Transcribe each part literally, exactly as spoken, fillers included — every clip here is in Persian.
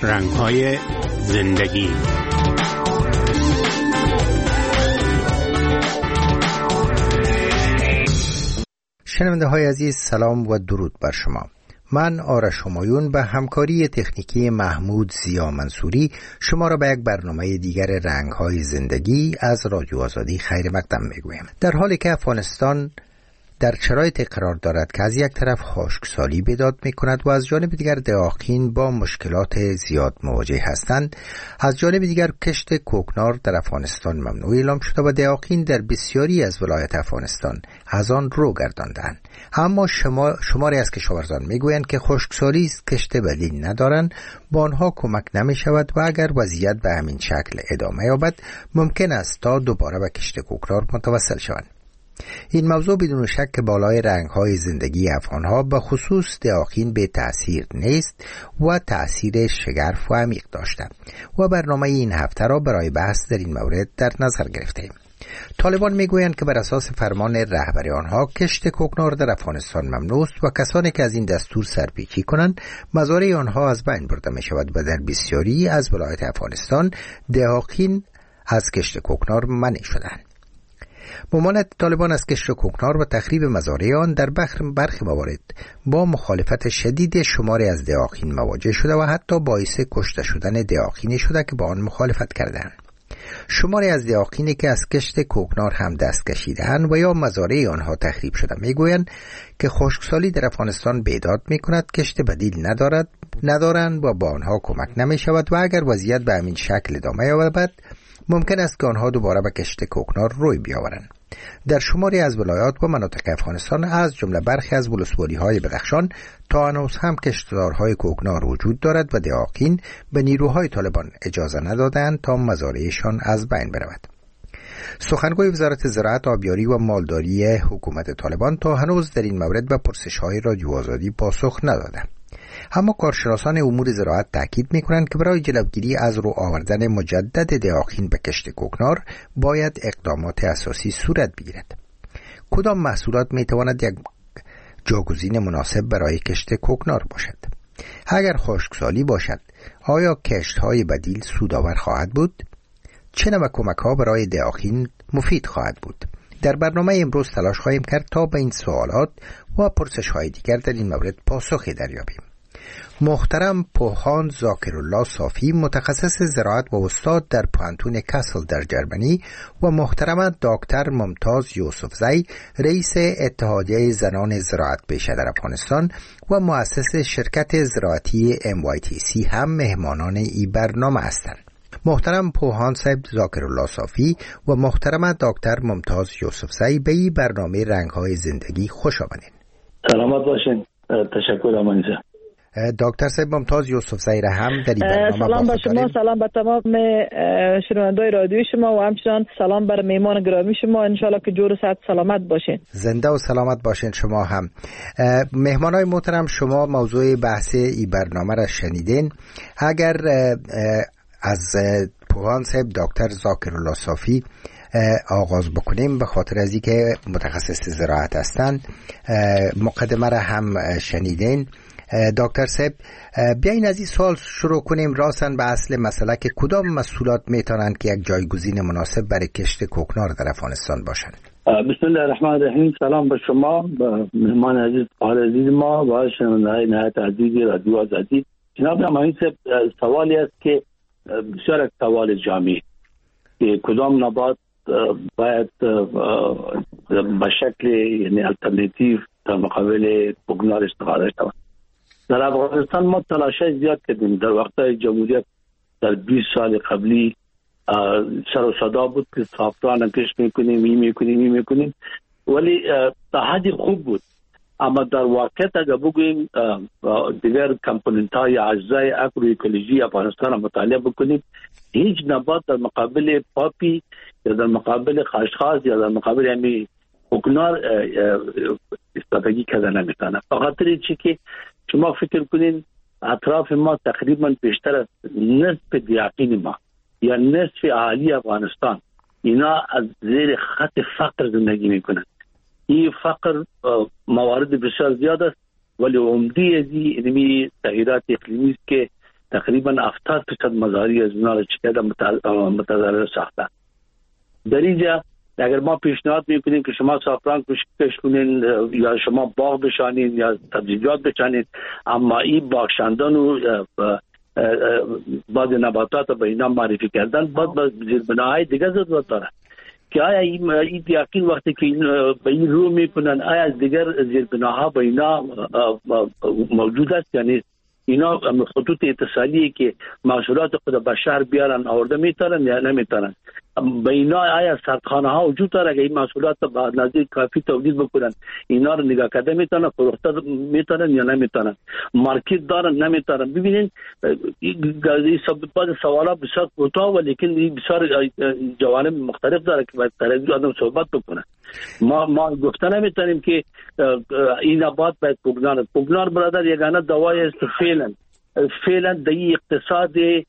رنگ‌های زندگی. شنونده های عزیز، سلام و درود بر شما. من آرش همایون به همکاری تکنیکی محمود زیا منصوری شما را به یک برنامه دیگر رنگ‌های زندگی از رادیو آزادی خیر مقدم میگویم. در حالی که افغانستان در شرایطی قرار دارد که از یک طرف خشکسالی بیداد می کند و از جانب دیگر دهاقین با مشکلات زیاد مواجه هستند، از جانب دیگر کشت کوکنار در افغانستان ممنوع اعلام شده و دهاقین در بسیاری از ولایت افغانستان از آن رو گرداندند. اما شما شماری از کشاورزان میگویند که خشکسالی است، کشت بدیل ندارند، با آنها کمک نمی شود و اگر وضعیت به همین شکل ادامه یابد ممکن است تا دوباره به کشت کوکنار متوسل شوند. این موضوع بدون شک بالای رنگ‌های زندگی افغان‌ها به خصوص دهاقین به تأثیر نیست و تأثیر شگرف و عمیق داشته و برنامه این هفته را برای بحث در این مورد در نظر گرفتیم. طالبان میگویند که بر اساس فرمان رهبر آنها کشت کوکنار در افغانستان ممنوع است و کسانی که از این دستور سرپیچی کنند مزارع آنها از بین برده می شود و در بسیاری از ولایات افغانستان دهاقین از کشت کوکنار منع شدند. ممانعت طالبان از کشت کوکنار و تخریب مزارع آن در برخی موارد با مخالفت شدید شماری از دهاقین مواجه شده و حتی باعث کشته شدن دهاقینی شده که با آن مخالفت کردند. شماری از دهاقینی که از کشت کوکنار هم دست کشیدند و یا مزارع آنها تخریب شده میگویند که خشکسالی در افغانستان بیداد میکند، کشت بدیل ندارد ندارند و با آنها کمک نمی شود و اگر وضعیت به همین شکل ادامه یابد ممکن است که آنها دوباره به کشت کوکنار روی بیاورند. در شماری از ولایات و مناطق افغانستان از جمله برخی از ولسوالی‌های بدخشان تا هنوز هم کشتزارهای کوکنار وجود دارد و دهاقین به نیروهای طالبان اجازه ندادند تا مزارعشان از بین برود. سخنگوی وزارت زراعت، آبیاری و مالداری حکومت طالبان تا هنوز در این مورد به پرسش‌های رادیو آزادی پاسخ نداده. اما کارشناسان امور زراعت تاکید می‌کنند که برای جلوگیری از رو آوردن مجدد دهاقین به کشت کوکنار باید اقدامات اساسی صورت بگیرد. کدام محصولات می‌تواند یک جاگزین مناسب برای کشت کوکنار باشد؟ اگر خشکسالی باشد، آیا کشت‌های بدیل سودآور خواهد بود؟ چه نوع کمک‌ها برای دهاقین مفید خواهد بود؟ در برنامه امروز تلاش خواهیم کرد تا به این سوالات و پرسش‌های دیگر در این مورد پاسخی دریابیم. محترم پوهان ذاکرالله صافی، متخصص زراعت و استاد در پوهنتون کاسل در جرمنی، و محترم دکتر ممتاز یوسفزی، رئیس اتحادیه زنان زراعت پیشه در افغانستان و مؤسس شرکت زراعتی ام وای تی سی هم مهمانان این برنامه هستند. محترم پوهان صاحب ذاکرالله صافی و محترم دکتر ممتاز یوسفزی به این برنامه رنگ‌های زندگی خوش آمدین. سلامت باشین. تشکر امانیزه. دکتر صاحب ممتاز یوسفزی را هم در این برنامه سلام به شما، سلام به تمام شنوندگان رادیو شما و همچنان سلام بر میهمان گرامی شما. انشالله که جور و صحت سلامت باشین. زنده و سلامت باشین شما هم. مهمانای محترم، شما موضوع بحث این برنامه را شنیدین. اگر از پوهان صاحب دکتر ذاکرالله صافی آغاز بکنیم، به خاطر از اینکه متخصص زراعت هستند، مقدمه را هم شنیدین. دکتر صاحب، بیاین از این سوال شروع کنیم راستن به اصل مسئله که کدام محصولات میتونند که یک جایگزین مناسب برای کشت کوکنار در افغانستان باشند؟ بسم الله الرحمن الرحیم. سلام به شما، به مهمان عزیز آل عزیز ما و شنونده‌های نهایت عزیز رادیو آزادی. جناب امانی صاحب، سوالی است که بسیار سوال جامع که کدام نبات باید به شکل یعنی الटरनेटिव در مقابل کوکنار استفاده شود. در افغانستان ما تلاشای زیاد کردیم. در وقت جمهوریت در بیست سال قبلی سر و صدا بود که سافران کش میکنیم این میکنیم این میکنیم، ولی تا حدی خوب بود. اما در واقعیت اگر بگوییم دیگر کمپوننت های اجزای اگرو اکولوژی افغانستان مطالعه بکنیم، هیچ نبات در مقابل پاپی یا در مقابل خاشخاص یا در مقابل همی کوکنار استفاده کرده نمیتونه. بخاطر اینکه که شما فکر کنین اطراف ما تقریبا بیشتر از نصف دهاقین ما یا نصف اهالی افغانستان اینا از زیر خط فقر زندگی میکنند. این فقر موارد بسیار زیاد است، ولی عمده از این تغییرات اقلیمی است که تقریبا هفتاد درصد مزاری از اونا رو چکه متضرر ساخته. در اینجا اگر ما پیشنهاد میکنیم که شما سافران کش کنین یا شما باغ بشانین یا سبزیجات بشانین، اما این باغشندان و بعض نباتات به اینا معرفی کردن بعد به زیربناهای دیگه ضرورت داره که آیا این یقین وقتی که به این رو میکنن آیا از دیگر زیربناها به اینا موجود است، یعنی اینا خطوط اتصالی که محصولات خود به شهر بیارن آورده میتونن یا نمیتونن؟ به اینا آیا سردخانه ها وجود داره که این محصولات به اندازه کافی تولید بکنن؟ اینا رو نگاه کرده میتونن فروخته میتونن یا نمیتونن؟ مارکت دارن نمیتونن؟ ببینید این سب سوالات بسیار کوتاه ولیکن بسیار جوانب مختلف داره که باید ترجیح آدم صحبت بکنه. ما ما گفته نمیتونیم که این نبات باید پوگنار پوگنار برادر یگانه دوای است فعلا فعلا دی اقتصاد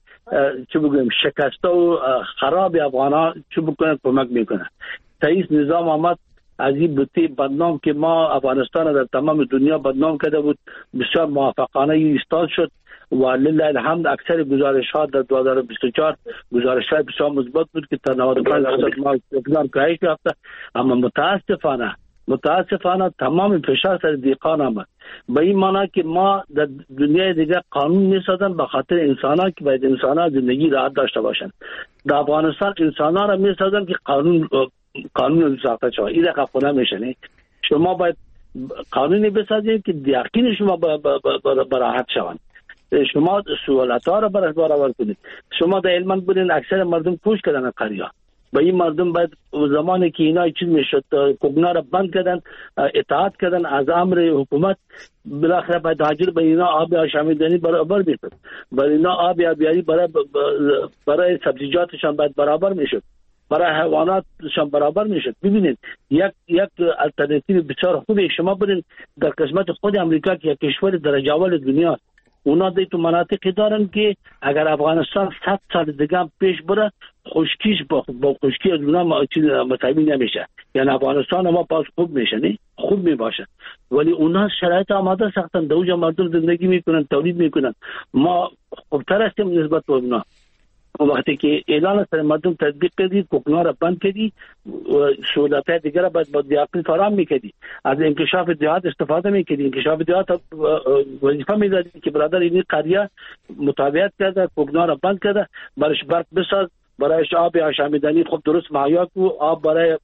چه بگویم شکسته و خراب افغانا چه بکنه کمک میکنه. رئیس نظام آمد از این بوتی بدنام که ما افغانستان در تمام دنیا بدنام کرده بود بسیار موافقانه ایستاد شد و لله الحمد اکثر گزارش ها در دو هزار و بیست و چهار گزارش های بسیار مثبت بود که تا نود و پنج درصد ما اقدام کاهش یافته. اما متاسفانه متاسفانه تمام فشار سر دیقان آمد به این معنی که ما در دنیای دیگه قانون میسازن به خاطر انسان ها که باید انسان ها زندگی راحت داشته باشن. در افغانستان انسان ها را میسازن که قانون قانون ساخته شود. این دقیقه خونه میشنه شما باید قانونی بسازید که یقین شما براحت شوند. شما سوالات ها را برش برآورد کنید. شما در علمان بودین اکثر مردم کوش کردن قریا به این مردم باید زمانی که اینا چیز میشد کوگنا را بند کردن اطاعت کردن از امر حکومت بالاخره باید حاضر به اینا آب آشامیدنی برابر میشد برای اینا آب آبیاری برای برای سبزیجاتشان باید برابر میشد برای حیواناتشان برابر میشد. ببینید یک یک الټرناتیو بسیار خوبه شما برین در قسمت خود امریکا که یک کشور درجه اول دنیا اونا دی تو مناطقی دارن که اگر افغانستان صد سال دیگه پیش بره خشکیش با, با خشکی از اونا مساوی نمیشه. یعنی افغانستان ما پاس خوب میشه نه خوب میباشه ولی اونا شرایط آماده ساختن دوجا مردم زندگی میکنن تولید میکنن. ما خوبتر هستیم نسبت به اونا. وقتی که اعلان سر مردم تطبیق کردی کوگنا را بند کردی سهولت دیگر را باید با دیاقین فراهم میکردی از انکشاف دیهات استفاده میکردی. انکشاف دیهات وظیفه میدادی که برادر این قریه مطابقت کرده کوگنا را بند کرده برش برق بساز برایش آب آشامیدنی خوب درست مهیا کو آب برای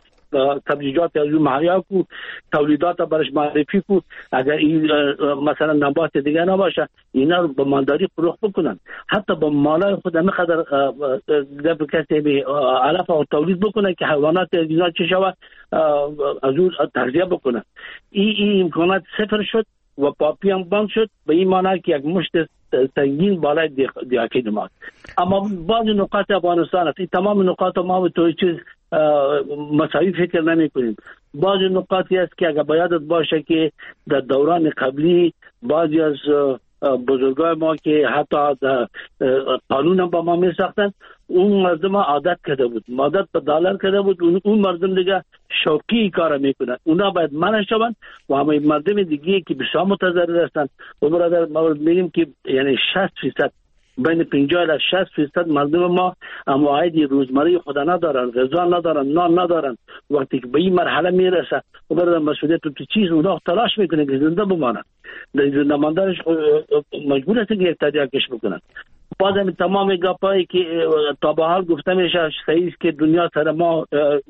سبزیجات از اون مهیا کو تولیدات برش معرفی کو. اگر این مثلا نبات دیگه نباشه اینا رو به مالداری فروخت بکنن حتی با مالای خود همه قدر دفع کسی به علف و تولید بکنن که حیوانات اینا چه شود از اون تغذیه بکنن. این این امکانات صفر شد و پاپی هم بند شد به این معنی که یک مشت سنگین بالای دیاکی نماد. اما بعض نقاط افغانستان است تمام نقاط ما به توی چیز مساوی فکر نمی کنیم. بعض نقاطی است که اگر بایدت باشه که در دوران قبلی بعضی از بزرگای ما که حتی قانون هم با ما می ساختن اون مردم عادت کرده بود عادت به دلار کرده بود اون مردم دیگه شوقی کار میکنن اونا باید منع شوند و همه مردم دیگه که بسیار متضرر هستند و برادر ما میگیم که یعنی شصت درصد بین پنجاه تا شصت درصد مردم ما عواید روزمره خود ندارن غذا ندارن نان ندارن. وقتی که به این مرحله میرسه و برادر مسئولیت تو چیز اونا تلاش میکنه که زنده بمانن زنده ماندنش مجبور هستن که یک تدیاکش بکنن. بعضی تمام گپایی که تا به حال گفته میشه صحیح که دنیا سر ما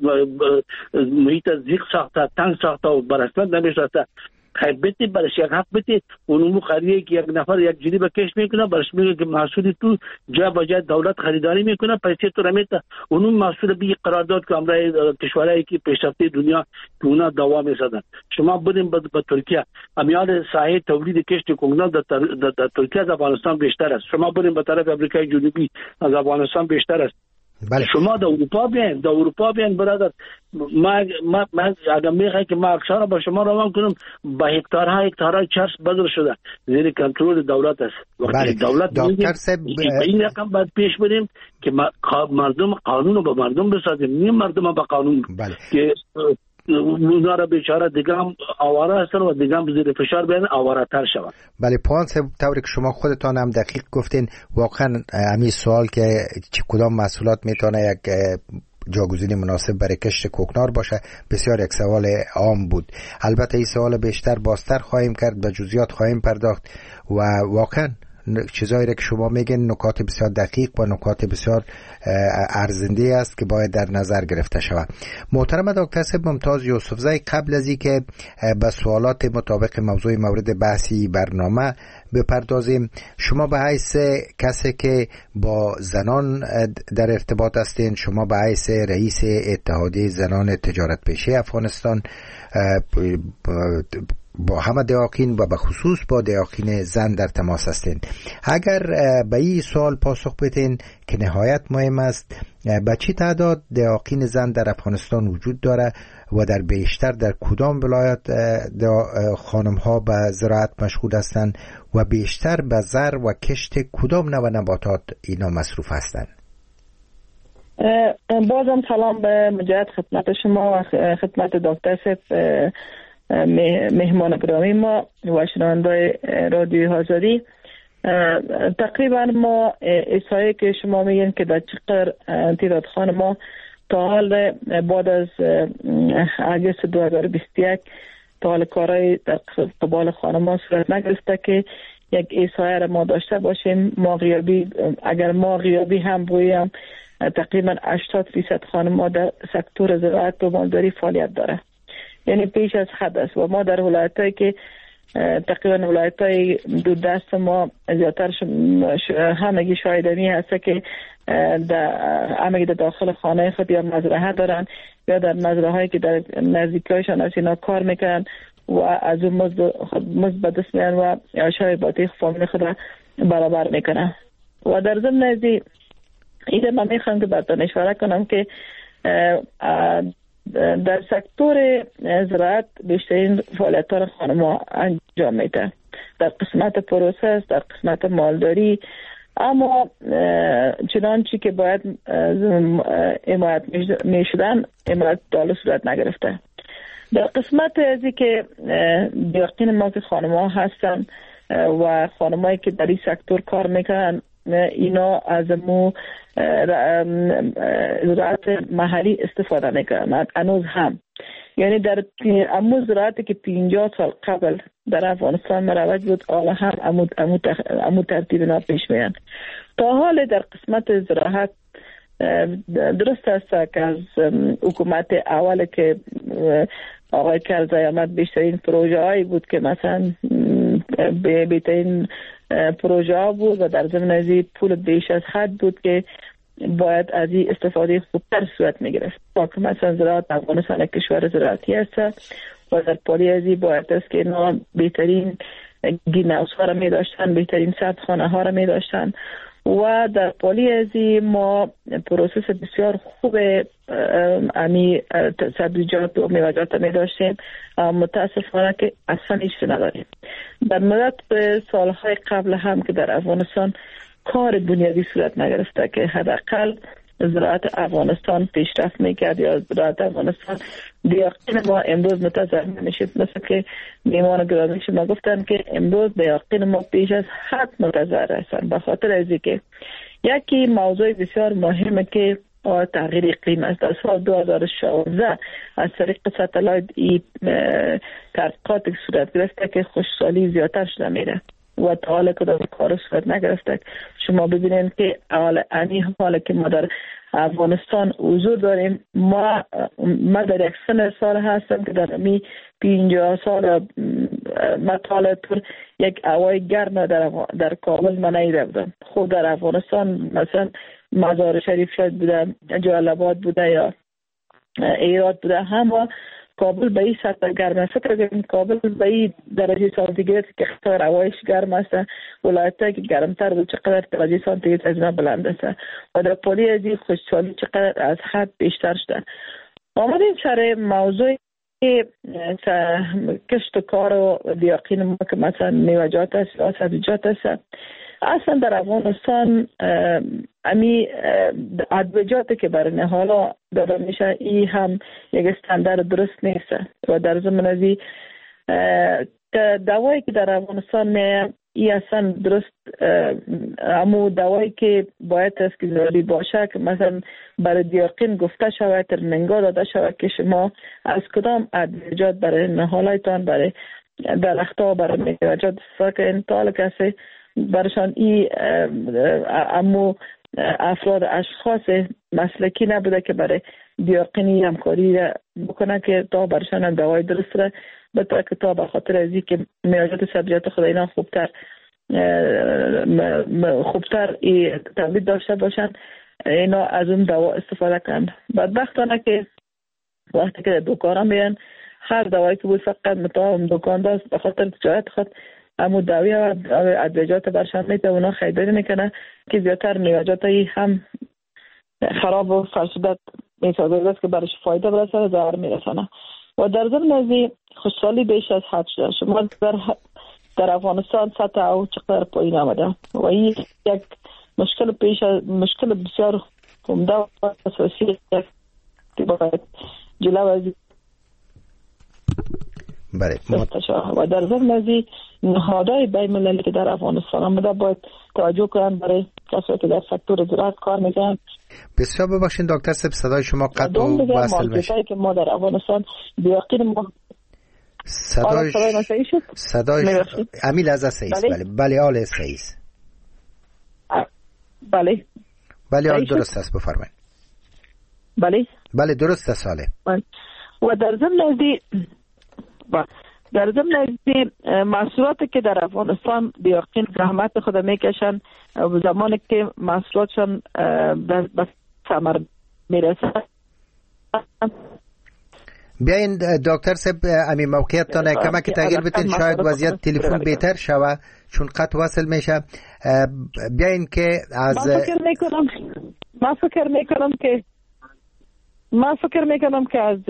محیط زیق ساخته تنگ ساخته و برسند نمیشسته خیر بیتی برش یک حق بیتی اونمو خریه که یک نفر یک جنی بکش میکنه برش میگه که محصولی تو جا با جا دولت خریداری میکنه پیسه تو رمیته اونم محصول بی قرارداد که امرای کشورهایی که پیشرفته دنیا که اونا دوا میسازن. شما بریم به ترکیه امیال ساحه تولید کشت کوگنا در ترکیه از افغانستان بیشتر است. شما بریم به طرف امریکای جنوبی از افغانستان بیشتر است. بله. شما در اروپا بیاین در اروپا بیاین برادر ما ما ما اگر میخوای که ما اکثر با شما روان کنم با هکتارها هکتارها چرس بدر شده زیر کنترل دولت است. بله. دولت دکتر صاحب به این رقم باید پیش بریم که مردم قانون رو به مردم بسازیم نه مردم با قانون. بله. که اونا را بیچاره دیگه هم آواره هستن و دیگه هم زیر فشار بیان آواره تر شون. بله پوان صاحب، طوری که شما خودتان هم دقیق گفتین، واقعا همین سوال که کدام محصولات میتونه یک جاگزین مناسب برای کشت کوکنار باشه بسیار یک سوال عام بود. البته این سوال بیشتر بازتر خواهیم کرد، به جزئیات خواهیم پرداخت و واقعا چیزایی را که شما میگین نکات بسیار دقیق و نکات بسیار ارزنده است که باید در نظر گرفته شود. محترم دکتر صاحب ممتاز یوسفزئی، قبل از اینکه به سوالات مطابق موضوع مورد بحثی برنامه بپردازیم، شما به حیث کسی که با زنان در ارتباط هستین، شما به حیث رئیس اتحادیه زنان تجارت پیشه افغانستان با همه دیاقین و به خصوص با دیاقین زن در تماس هستین، اگر به این سوال پاسخ بدین که نهایت مهم است، به چی تعداد دیاقین زن در افغانستان وجود داره و در بیشتر در کدام ولایت خانم ها به زراعت مشغول هستند و بیشتر به زر و کشت کدام نوع نباتات اینا مصروف هستند؟ بازم سلام به مجدد خدمت شما و خدمت دکتر صاحب مهمان گرامی ما و شنونده‌های رادیو آزادی. تقریبا ما احصایه که شما میگین که در چقدر تعداد خانم‌ها تا حال بعد از اگست دو هزار و بیست و یک تا حال کارهای در قبال خانم‌ها صورت نگرفته که یک احصایه را ما داشته باشیم. ما غیابی اگر ما غیابی هم بگویم تقریبا هشتاد درصد خانم‌ها در سکتور زراعت و مالداری فعالیت داره، یعنی پیش از حد است. و ما در ولایتایی که تقریبا ولایتای دو دست ما زیادتر همگی شایدنی هست که در همگی در داخل خانه خود یا مزرعه دارن یا در مزرعه هایی که در نزدیکایشان از اینا کار میکنن و از اون مزد به دست میان و عشای باطیخ فامیل خود را برابر میکنن. و در ضمن از این من میخوام که براتون اشاره کنم که در سکتور زراعت بیشترین فعالیت ها خانم‌ها انجام میده، در قسمت پروسس، در قسمت مالداری، اما چنانچه که باید حمایت میشدن حمایت دال صورت نگرفته. در قسمت ازی که دیاقین ما که خانم‌ها هستن و خانم‌هایی که در این سکتور کار میکنن، اینا از مو زراعت محلی استفاده میکنن هنوز هم، یعنی در امو زراعتی که پنجاه سال قبل در افغانستان مروج بود حالا هم امو, امو, امو ترتیب اینا پیش میان. تا حال در قسمت زراعت درست است که از حکومت اول که آقای کرزی آمد بیشترین پروژه هایی بود که مثلا بهترین پروژه ها بود و در ضمن از این پول بیش از حد بود که باید از این استفاده خوبتر صورت میگرفت. که مثلا زراعت افغانستان کشور زراعتی است و در پالی از این باید است که اینا بهترین گرین هاوس ها را می داشتن، بهترین سردخانه ها را می داشتن و در پالی از این ما پروسس بسیار خوب امی سبزیجات و میوه‌جات می داشتیم، متاسفانه که اصلا هیچ نداریم. در مدت سالهای قبل هم که در افغانستان کار بنیادی صورت نگرفته که حداقل زراعت افغانستان پیشرفت میکرد یا زراعت افغانستان دیاقین ما امروز متضرر نمیشد. مثل که میمان گرامی شما گفتن که امروز دیاقین ما پیش از حد متضرر هستند، به خاطر از اینکه یکی موضوع بسیار مهمه که تغییر اقلیم است. در سال دو هزار و شانزده از طریق ستلایت ای تحقیقات صورت گرفته که خشکسالی زیادتر شده میره و تا حال کدام کار صورت نگرفته. شما ببینید که حال امی حالا که ما در افغانستان حضور داریم، ما ما در یک سن سال هستم که در امی پینجاه سال مطالعه پر یک هوای گرم در در کابل من نیده بودم. خود در افغانستان مثلا مزار شریف شاید بوده، جلال آباد بوده یا ایرات بوده، هم کابل به این سطح گرم است. فکر کنید کابل به این درجه سانتیگراد که اختار هوایش گرم است، ولایت‌ها که گرمتر بود چقدر درجه سانتیگراد از اینا بلند است و در پالی از این خشکسالی چقدر از حد بیشتر شده. آمدیم سر موضوع کشت و کار و دیاقین ما که مثلا میوه‌جات است یا سبزیجات است. اصلا در افغانستان امی ادویجاتی که برای نهالا داده میشه این هم یک استاندارد درست نیست و در ضمن از این دوایی که در افغانستان میه این اصلا درست امو دوایی که باید تسکیزاری باشه که مثلا برای دیاقین گفته شود ترننگا داده شود که شما از کدام ادویجات برای نهالایتان برای درختها برای میوه‌جات استفاده کنید تا کسی برشان این امو افراد اشخاص مسلکی نبوده که برای دیاقینی همکاری بکنه که تا برشان هم دوای درست را بطور که تا بخاطر از این که میوه‌جات سبزیجات خود اینا خوبتر خوبتر تولید داشته باشن اینا از اون دوا استفاده کنند. بدبختانه که وقتی که دکارا میان هر دوایی که بود فقط متاهم دکان داشت بخاطر تجارت خود امو دوی و ادویجات برشان میده اونا خیداری میکنه که زیادتر میوه‌جاتی هم خراب و فرسودت میسازه است که برش فایده برسه و ضرر میرسانه. و در ضمن از خوشحالی بیش از حد شده. شما در در افغانستان سطح او چقدر پایین آمده و این یک مشکل پیش مشکل بسیار عمده و اساسی که باید جلو از بله و در ضمن از نهادهای بین المللی که در افغانستان آمده باید توجه کنن برای کسایی که در سکتور زراعت کار میکنن. بسیار ببخشید دکتر صاحب صدای شما قطع و وصل میشه. که ما در افغانستان بیاقین ما صدای صدای امیل از سعیس بله بله آل سعیس بله بله آل درست است بفرمایید. بله بله درست است ساله. و در ضمن از در ضمن از محصولاتی که در افغانستان بیاقین زحمت خود میکشن و زمانی که محصولاتشان به ثمر میرسه بیاین دکتر صاحب امی موقعیتتان کمک تغییر بتین شاید وضعیت تلفن بهتر شوه چون قطع وصل میشه. بیاین که از ما فکر میکنم ما فکر میکنم که ما فکر میکنم که از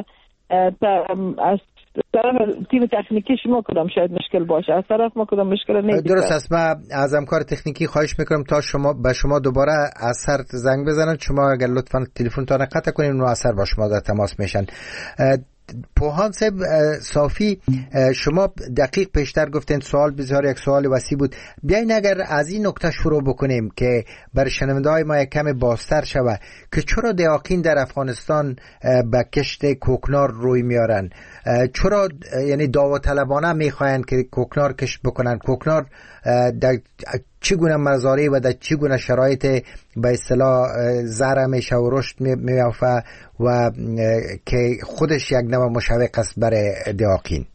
از طرف تیم تکنیکی شما کدام شاید مشکل باشه از طرف ما کدام مشکل نیست. درست است. ما از همکار تکنیکی خواهش میکنم تا شما به شما دوباره از سر زنگ بزنن. شما اگر لطفا تلفنتان قطع کنین و اثر با شما در تماس میشن. پوهان صاحب صافی شما دقیق پیشتر گفتین سوال بسیار یک سوال وسیع بود. بیاین اگر از این نکته شروع بکنیم که بر شنونده‌های ما یک کم بازتر شود که چرا دیاقین در افغانستان به کشت کوکنار روی میارن، چرا یعنی داوطلبانه میخواین که کوکنار کشت بکنن، کوکنار در چگونه مزارع و در چگونه شرایط به اصطلاح زرع میشه و رشد میافته و که خودش یک نوع مشوق است برای دیاقین.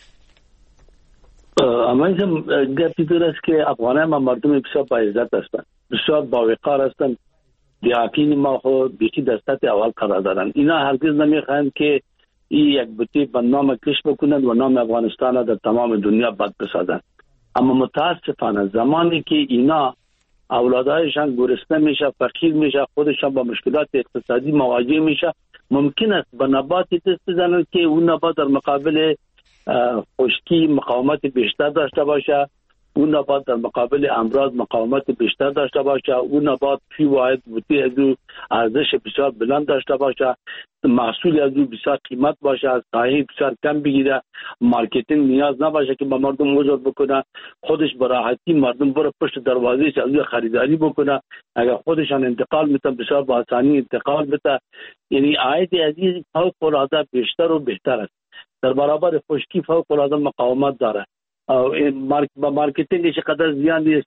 اما این گپی دور است که افغانان ما مردم بسیار با عزت هستند، بسیار با وقار هستند. دیاقین ما خود بیشی دستت اول قرار دارن. اینا هرگز نمیخواهند که این یک بوتی به نام کش بکنند و نام افغانستان در تمام دنیا بد بسازند. اما متاسفانه زمانی که اینا اولادایشان گرسنه میشه، فقیر میشه، خودشان با مشکلات اقتصادی مواجه میشه، ممکن است به نباتی دست بزنند که اون نبات در مقابل خشکی مقاومت بیشتر داشته باشه، اون نبات در مقابل امراض مقاومت بیشتر داشته باشه، اون نبات فی واحد بوتی از او ارزش بسیار بلند داشته باشه، محصول از او بسیار قیمت باشه، از قایه بسیار کم بگیره، مارکتینگ نیاز نباشه که با مردم حضور بکنه، خودش براحتی مردم برای پشت دروازه از او خریداری بکنه، اگر خودشان انتقال میتن بسیار با آسانی انتقال بده. یعنی عاید از این فوق العاده بیشتر و بهتر است. در برابر خشکی فوق العاده مقاومت داره. با مارکتینگش قدر زیان نیست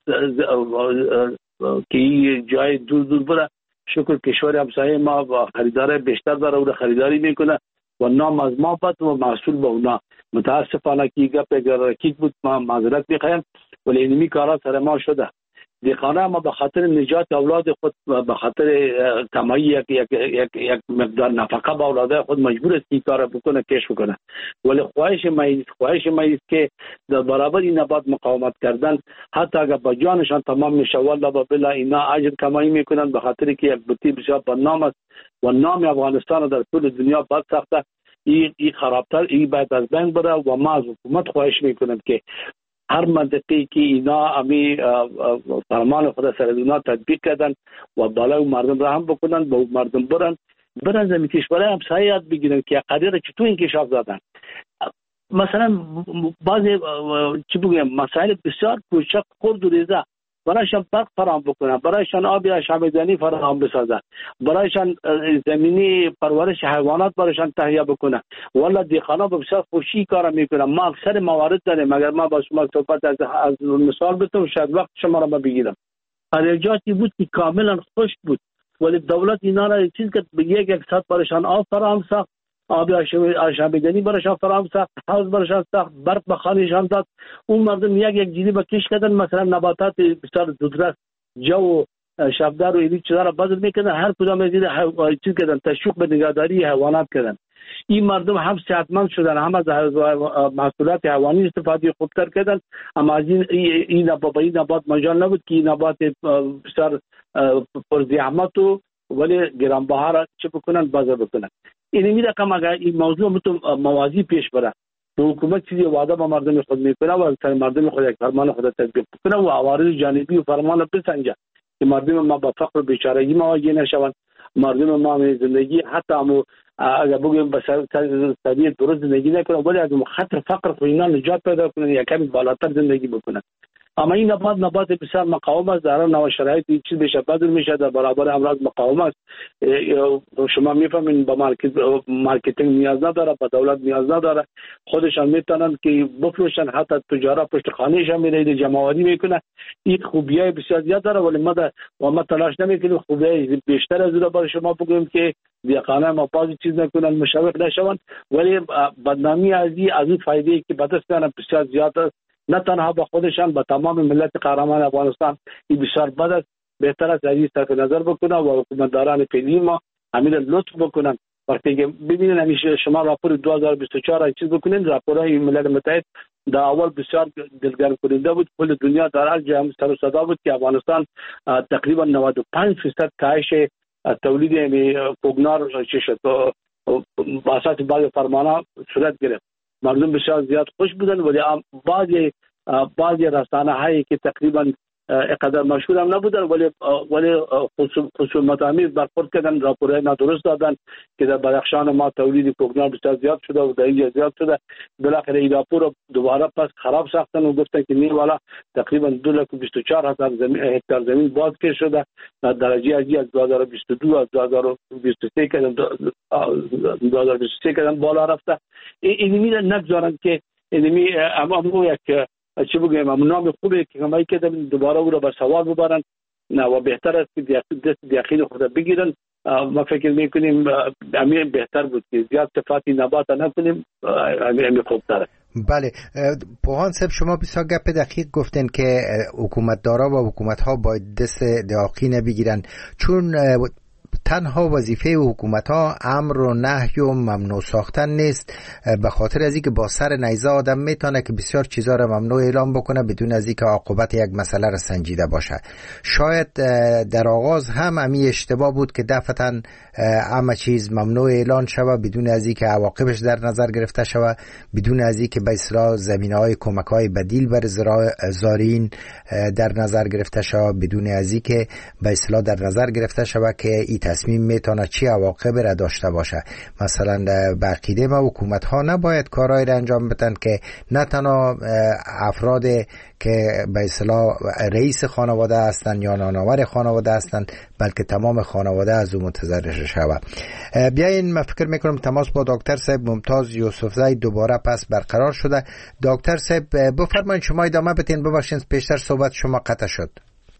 که جای دور دور بره. شکر کشور همسایه ما با خریدار بیشتر داره و خریداری میکنه و نام از ما بد و محصول با اونا. متاسفانه که گپ اگر رکیک بود ما معذرت میخوایم ولی اینمی کارا سر ما شده. دیخانه ما به خاطر نجات اولاد خود به خاطر کمایی یک, یک, یک, یک مقدار نفقه به اولاد خود مجبور است که کار بکنه کش بکنه. ولی خواهش ما است خواهش ما است که در برابر این نبات مقاومت کردن حتی اگر با جانشان تمام میشه والله با بلا اینا اجر کمایی میکنن به خاطر که یک بوتی بسیار با نام است و نام افغانستان در طول دنیا بد ساخته. این این خرابتر این باید از بین بره و ما از حکومت خواهش میکنم که هر منطقه‌ای که اینا امی فرمان خدا سر اونا تطبیق کردن و بالای مردم را هم بکنن، با مردم برن برن زمین کشورهای همسایه یاد بگیرن که قدر چطور انکشاف دادن. مثلا بعضی چی بگم مسائل بسیار کوچک خرد و ریزه برایشان برق فراهم بکنن، برایشان آب آشامیدنی فراهم بسازن، برایشان زمینی پرورش حیوانات برایشان تهیه بکنن. والا دیخانا بسیار خوشی کار میکنن. ما اکثر موارد داریم، اگر ما با شما صحبت از, از مثال بتونم شاید وقت شما را بگیرم. خریجاتی بود که کاملا خوش بود، ولی دولت اینا را چیز که به یک یک ساعت برایشان آب فراهم ساخت، آب آشامیدنی برایشان فراهم ساخت، حوض برایشان ساخت، برق به خانه‌شان داد. اون مردم یک یک جیلی به کش کردن، مثلا نباتات بسیار زودرس جو شبدار و اینی چیزا را بذر میکردن، هر کدام از این چیز کردن، تشویق به نگهداری حیوانات کردن. این مردم هم صحتمند شدن، هم از محصولات حیوانی استفاده خوبتر کردن. اما از این این نبات این نبات مجال نبود که این نبات بسیار پرزحمت و ولی گرانبها چه بکنن بازار بکنن. این میره که اگر این موضوع متون موازی پیش بره، حکومت چیزی وعده با مردم خود میکنه و سر مردم خود یک فرمان خود تطبیق کنه و عوارض جانبی و فرمان بسنجه که مردم ما با فقر و بیچارگی مواجه نشوند. مردم ما زندگی حتی هم اگر بگیم به طبیعت درست زندگی نکنن، ولی از خطر فقر خود اینا نجات پیدا کنن، یک کمی بالاتر زندگی بکنن. اما این نبات نبات بسیار مقاوم است، در نوع شرایط این چیز بشه بدل میشه، در برابر امراض مقاوم است. شما میفهمین با مارکت مارکتینگ نیاز نداره، با دولت نیاز نداره، خودشان میتونن که بفروشن، حتی تجارت پشت خانه‌شان میره جمع‌آوری میکنه. این خوبیای بسیار زیاد داره، ولی ما در و ما تلاش نمیکنیم خوبیای بیشتر از اون برای شما بگیم که دیقانه ما پاز چیز نکنن، مشوق نشون. ولی بدنامی از این از این فایده که به دست میارن بسیار زیاد است، نه تنها با خودشان، با تمام ملت قهرمان افغانستان. این بسیار بد است. بهتر است از این صرف نظر بکنن و حکومتداران فعلی ما همین لطف بکنن. وقتی که ببینن همیشه شما راپور دو هزار و بیست و چهار چیز بکنین، راپورهای ملل متحد در اول بسیار دلگرم کننده بود. کل دنیا در هر جای سر و صدا بود که افغانستان تقریبا نود و پنج درصد کاهش تولید کوگنار چه شد با اساس بعض فرمانها صورت گرفت. مردم بسیار زیاد خوش بودن، ولی بعضی بعضی رسانه هایی که تقریبا اقدر مشهور هم نبودن ولی ولی خصومت آمیز برخورد کردن، راپورهای نادرست دادن که در بدخشان ما تولید کوگنار بسیار زیاد شده و در اینجا زیاد شده. بالاخره این راپور دوباره پس خراب ساختن و گفتن که نه والا تقریبا دو لک و بیست و چهار هزار هکتار زمین باز که شده در درجه از دو هزار و بیست و دو از دو هزار و بیست و سه کردن دو هزار و بیست و سه کردن بالا رفته. این میره نگذارن که اینمی اما یک چه بگم نام خوبه که کمایی کردن دوباره او را به سوال ببرن. نه و بهتر است که دست دیخیل خود بگیرن. ما فکر میکنیم امیر بهتر بود که زیاد صفاتی نبات نکنیم، امیر خوبتره. بله پوهان صاحب، شما بسیار گپ دقیق گفتن که حکومتدارا و حکومت‌ها باید دست دیخی نبگیرن، چون تنها وظیفه حکومت‌ها امر و نهی و ممنوع ساختن نیست. به خاطر از اینکه با سر نیزه آدم میتونه که بسیار چیزا را ممنوع اعلام بکنه بدون از اینکه عاقبت یک مسئله را سنجیده باشه. شاید در آغاز هم امی اشتباه بود که دفعتاً همه چیز ممنوع اعلان شود بدون از اینکه عواقبش در نظر گرفته شود، بدون از اینکه به اصطلاح زمینه‌های کمک‌های بدیل بر زارعین در نظر گرفته شود، بدون از اینکه به اصطلاح در نظر گرفته شود که این تصمیم میتونه چی عواقب را داشته باشه. مثلا به عقیده ما حکومت ها نباید کارهایی را انجام بدن که نه تنها افراد که به اصطلاح رئیس خانواده هستند یا نانآور خانواده هستند، بلکه تمام خانواده از اون متضرر شود. بیاین من فکر میکنم تماس با دکتر صاحب ممتاز یوسفزی دوباره پس برقرار شده. دکتر صاحب بفرمایید، شما ادامه بدین. ببخشید پیشتر صحبت شما قطع شد.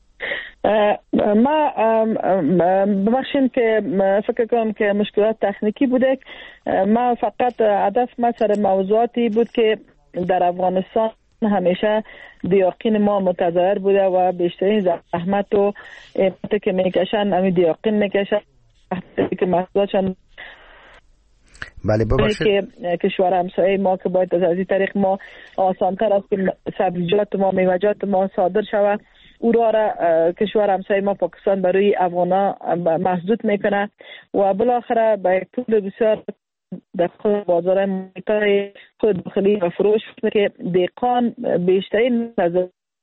ما ببخشید که فکر کنم که مشکلات تکنیکی بوده. ما فقط هدف ما سر موضوعاتی بود که در افغانستان همیشه دیاقین ما متضرر بوده و بیشترین زحمت و احماتی که میکشن همین دیاقین میکشن که محصولاتشان بله ببخشید که کشور همسایه ما که باید از این طریق ما آسانتر است که سبزیجات ما میوه‌جات ما صادر شود. او را, را کشور همسایه ما پاکستان برای افغانا محدود میکنه و بالاخره به یک پول بسیار در خود بازار محیطای خود داخلی و فروش که دهقان بیشترین نظر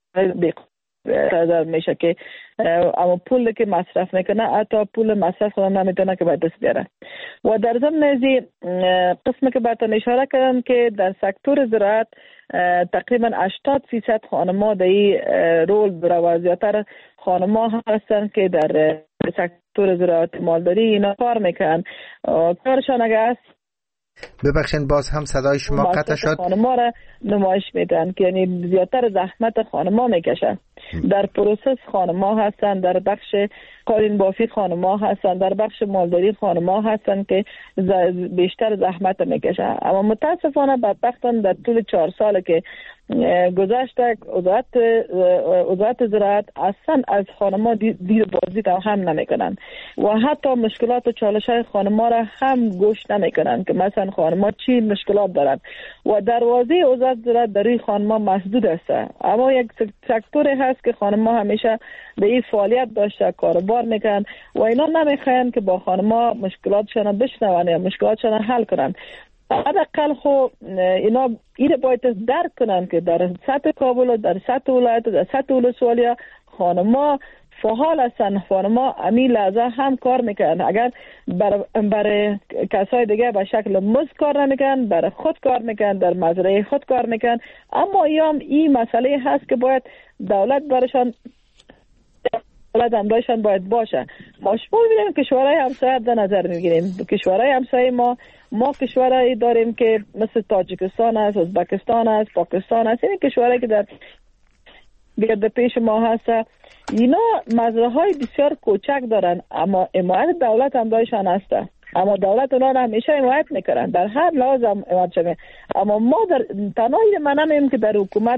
دهقان میشه که اما پول که مصرف میکنه حتی پول مصرف خود نمیتونه که به دست بیاره. و در ضمن از قسم که بهتون اشاره کردم که در سکتور زراعت تقریبا هشتاد درصد خانم‌ها در این رول داره و زیادتر خانم‌ها هستن که در سکتور زراعت مالداری اینا کار میکنن. کارشان اگه است ببخشید باز هم صدای شما قطع شد. خانم‌ها را نمایش میدن که یعنی زیادتر زحمت خانم‌ها میکشن. در پروسس خانم‌ها هستن، در بخش قالین بافی خانم‌ها هستن، در بخش مالداری خانم‌ها هستن که بیشتر زحمت میکشن. اما متاسفانه بدبختانه در طول چهار سال که گذشته وزارت وزارت زراعت اصلا از خانم‌ها دید بازی هم نمیکنن و حتی مشکلات و چالش‌های خانم‌ها را هم گوش نمیکنن که مثلا خانم‌ها چی مشکلات دارند و دروازه وزارت زراعت در این خانم‌ها مسدود است. اما یک سکتوری هست که خانم‌ها همیشه به این فعالیت داشته کاروبار میکنن و اینا نمیخواین که با خانم‌ها مشکلاتشون بشنون یا مشکلاتشون حل کنن. حداقل خو اینا ایره باید درک کنن که در سطح کابل، در سطح ولایت، در سطح ولسوالی خانم‌ها فعال هستن. خانم‌ها امی لحظه هم کار میکنن. اگر برای بر کسای دیگه به شکل مزد کار نمیکنن، برای خود کار میکنن، در مزرعه خود کار میکنن. اما ایام این مسئله هست که باید دولت برشان دولت امرایشان باید باشه. ما شما می‌بینیم کشورهای همسایه در نظر میگیریم. کشورهای همسایه ما ما کشورهایی داریم که مثل تاجیکستان است، ازبکستان است، پاکستان است. این کشورهایی که در گرد پیش ما هست. اینا مزرعه‌های بسیار کوچک دارن اما حمایت دولت امرایشان هست. اما دولت اونا را همیشه حمایت میکنن در هر لحاظ حمایت شده. اما ما در تنهایی من نمیم که در حکومت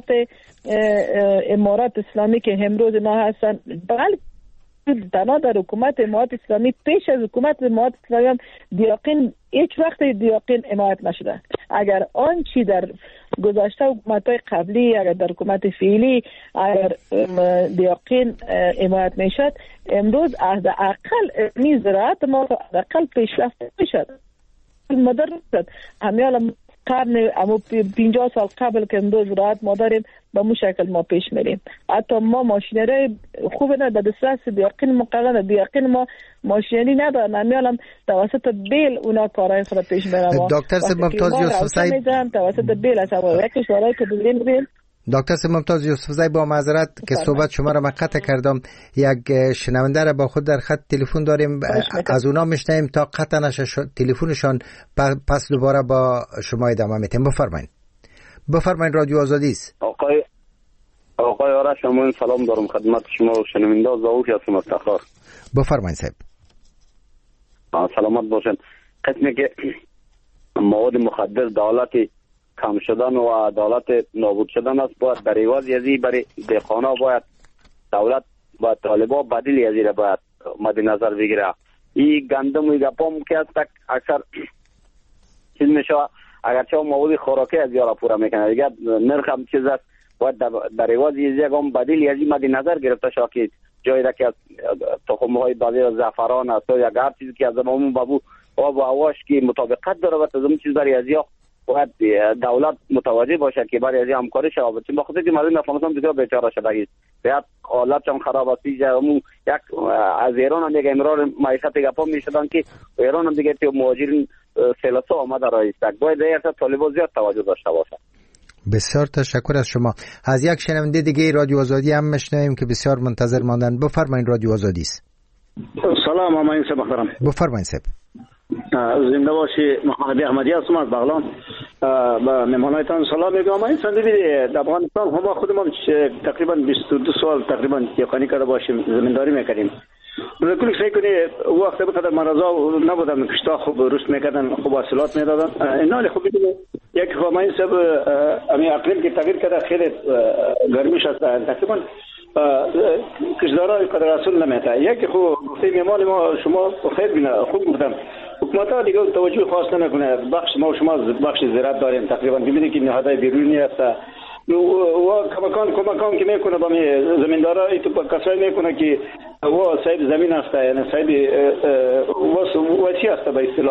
امارات اسلامی که امروز اینا هستن، بلکه تنها در حکومت امارات اسلامی پیش از حکومت امارات اسلامی هم دیاقین هیچ وقت دیاقین حمایت نشده. اگر آن چی در گذشته حکومت‌های قبلی، اگر در حکومت فعلی اگر دیاقین حمایت میشد، امروز از اقل می زراعت ما اقل پیشرفت میشد. مدرن شد. همیال قرن اما پنجاه سال قبل که امروز زراعت ما داریم به مو شکل ما پیش میریم. حتی ما ماشینری خوب نه در دسترس دیاقین مقرر دیاقین ما ماشینی ندارن. همیال توسط بیل اونا کارهای خود پیش میرن. دکتر سید ممتاز یوسفزئی توسط بیل از اول کشورهای که ببینیم. دکتر سید ممتاز یوسفزئی با معذرت که صحبت شما را من قطع کردم، یک شنونده را با خود در خط تلفن داریم، از اونا میشنیم تا قطع نشه تلفنشان، پس دوباره با شما ادامه میتیم. بفرمایید بفرمایید رادیو آزادی است. آقای آقای آرش شما سلام دارم خدمت شما و شنونده زاویه هستم از تخار. بفرمایید صاحب. سلامت باشین. قسمی که مواد مخدر دولت کم شدن و عدالت نابود شدن است، باید در عوض ازی برای دهقانا باید دولت با طالبا بدیل ازی را باید مد نظر بگیره. این گندم و گپام که است اکثر چیز میشه، اگرچه مواد خوراکی از یارا پورا میکنه دیگه نرخ هم چیز است، باید در عوض ازی هم بدیل ازی مد نظر گرفته شد که جایی را که تخم های بعضی زعفران است یا هر چیزی که از زمامون بابو آب و هواش که مطابقت داره و تزمین چیز برای ازی باید دولت متوجه باشه که برای از همکاری شود. چون بخاطر که مردم افغانستان بسیار بیچاره شده است، باید حالتشان خراب است. یک از ایران هم دیگه امرار معیشت گپا میشدن که ایران هم دیگه تو مهاجرین سلسله آمده رایست. باید در اصل طالبان زیاد توجه داشته باشه. بسیار تشکر از شما. از یک شنونده دیگه رادیو آزادی هم میشنویم که بسیار منتظر ماندن. بفرمایید رادیو آزادی است. سلام آمین صاحب محترم. بفرمایید صاحب. زنده باشی. محمد احمدی هستم از بغلان. با مهمانایتان سلام میگم. این سند ببینید در افغانستان ما خودمون تقریبا بیست و دو سال تقریبا یقینی کرده باشیم زمینداری میکردیم. کلی فکر کنید وقتی بقدر مرزا نبودن کشتا خوب رشد میکردن، خوب حاصلات میدادن. اینا خوب ببینید یک خامین سب امی اقلیم که تغییر کرده خیلی گرمیش است. تقریبا کشدارا قدر اصول نمیته. یک خوب گفته میمان ما شما خیر بینه خوب گفتم حکومت ها دیگه توجه خاص نمیکنه. بخش ما و شما بخش زراعت داریم تقریبا ببینید که نهادهای بیرونی است و کمکان کمکان که میکنه با زمیندارا ای تو کسایی میکنه که و صاحب زمین است، یعنی صاحب وسیع است به اصطلاح.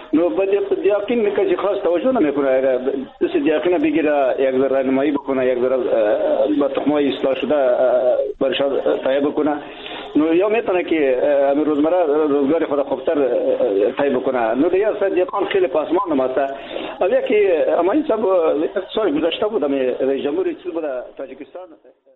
نو بعد دیاقین کسی خاص توجه نمیکنه. اگر کسی دیاقین بگیره یک ذره راهنمایی بکنه، یک ذره با تخمای اصلاح شده برش تایید بکنه، نو یا میتونه که روزمره روزگار خود خوبتر تایید بکنه. نو دیگه اصلا دیاقان خیلی پاسمان نماسته. ولی که اما این سب سال گذشته بودم رئیس جمهوری چیز بود تاجیکستان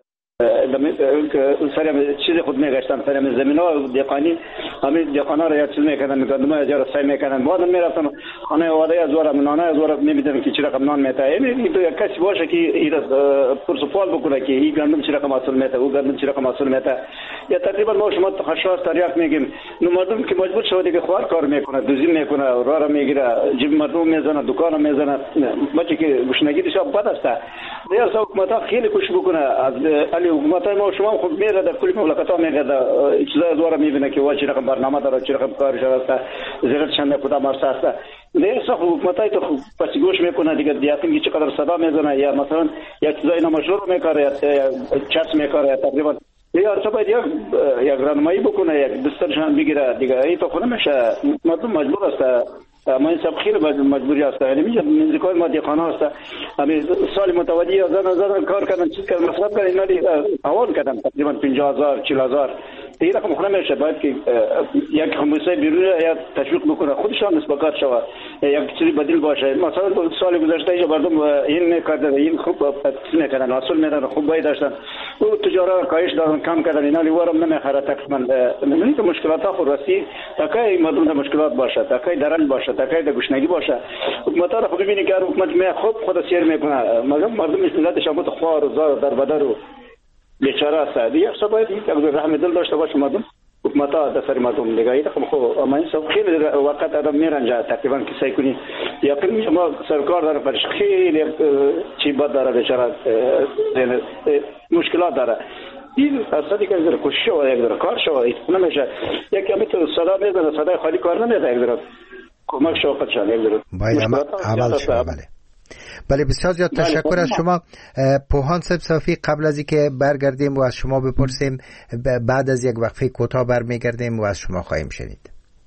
دم سریم چیز خود میگشتن، سریم زمینا دیقانی همین دیقانا را چیز میکردن، میگردم اجاره سعی میکردن. بعدم میرفتن خانه واده از ورا نانه از ورا میبینن که چه رقم نان میته. این تو یک کسی باشه که این پرسپال بکنه که این گندم چه رقم اصل میته، او گندم چه رقم اصل میته. یا تقریبا ما شما خشاش تریاک میگیم. نو مردم که مجبور شده دیگه خوار کار میکنه، دوزی میکنه، راه را میگیره، جیب مردم میزنه، دکان میزنه. بچه که گشنگی دیشب بد است. دیگه حکومت خیلی کوشش بکنه از حکومت ما شما خود میره در کل مملکت‌ها میره چیزا دوره میبینه که واچی رقم برنامه داره، چه رقم کارش است، زیرت چند کدام مرسه است. نه صح حکومتای تو پس گوش میکنه دیگه دیاتین که چقدر صدا میزنه یا مثلا یک چیزای نامشروع میکاره یا چرس میکاره تقریبا یا تو باید یک راهنمایی بکنه، یک دسترشان بگیره دیگه. این تو خود نمیشه، مردم مجبور است. ما این سب خیلی مجبوری است. یعنی میگه منزکای ما دیخانه است. همین سال متوجه زدن زدن کار کردن، چیز کردن، مصرف کردن، اینا اول کردن تقریبا پنجاه هزار چهل هزار. این رقم خود نمیشه. باید که یک خمسه بیرون یا تشویق بکنه، خودشان نسبت کار شود، یک چیزی بدیل باشه. مثلا سال گذشته یا مردم این میکردن، این خوب میکردن، اصل میدن، خوب باید داشتن، او تجارت کاهش دادن، کم کردن، اینا لیوارم نمیخره تقریبا. نمیدونی که مشکلات ها خود راستی تاکای مردم مشکلات باشه، تاکای درنگ باشه، تاکای گشنگی باشه. حکومت را خود ببینی که حکومت می خوب خود سیر میکنه، مردم مردم ملت شما تو خوار و زار در بدر و بیچاره است. دیگه حساب باید یک رحم دل داشته باشه مردم، حکومت ها دستور مردم دیگه. این خب اما این سب خیلی وقت آدم میرنجه تقریبا که سعی کنی یقین ما سرکار داره برش خیلی چی بد داره، بیچاره مشکلات داره. این اصلا دیگه از کوشش و یک در کار شو نمیشه. یکی همین تو صدا میزنه، صدای خالی کار نمیده. یک در کمک شو قدشان یک در باید عمل شو. بله بله بسیار زیاد تشکر از شما پوهان صاحب صافی. قبل از اینکه برگردیم و از شما بپرسیم، بعد از یک وقفه کوتاه برمیگردیم و از شما خواهیم شنید.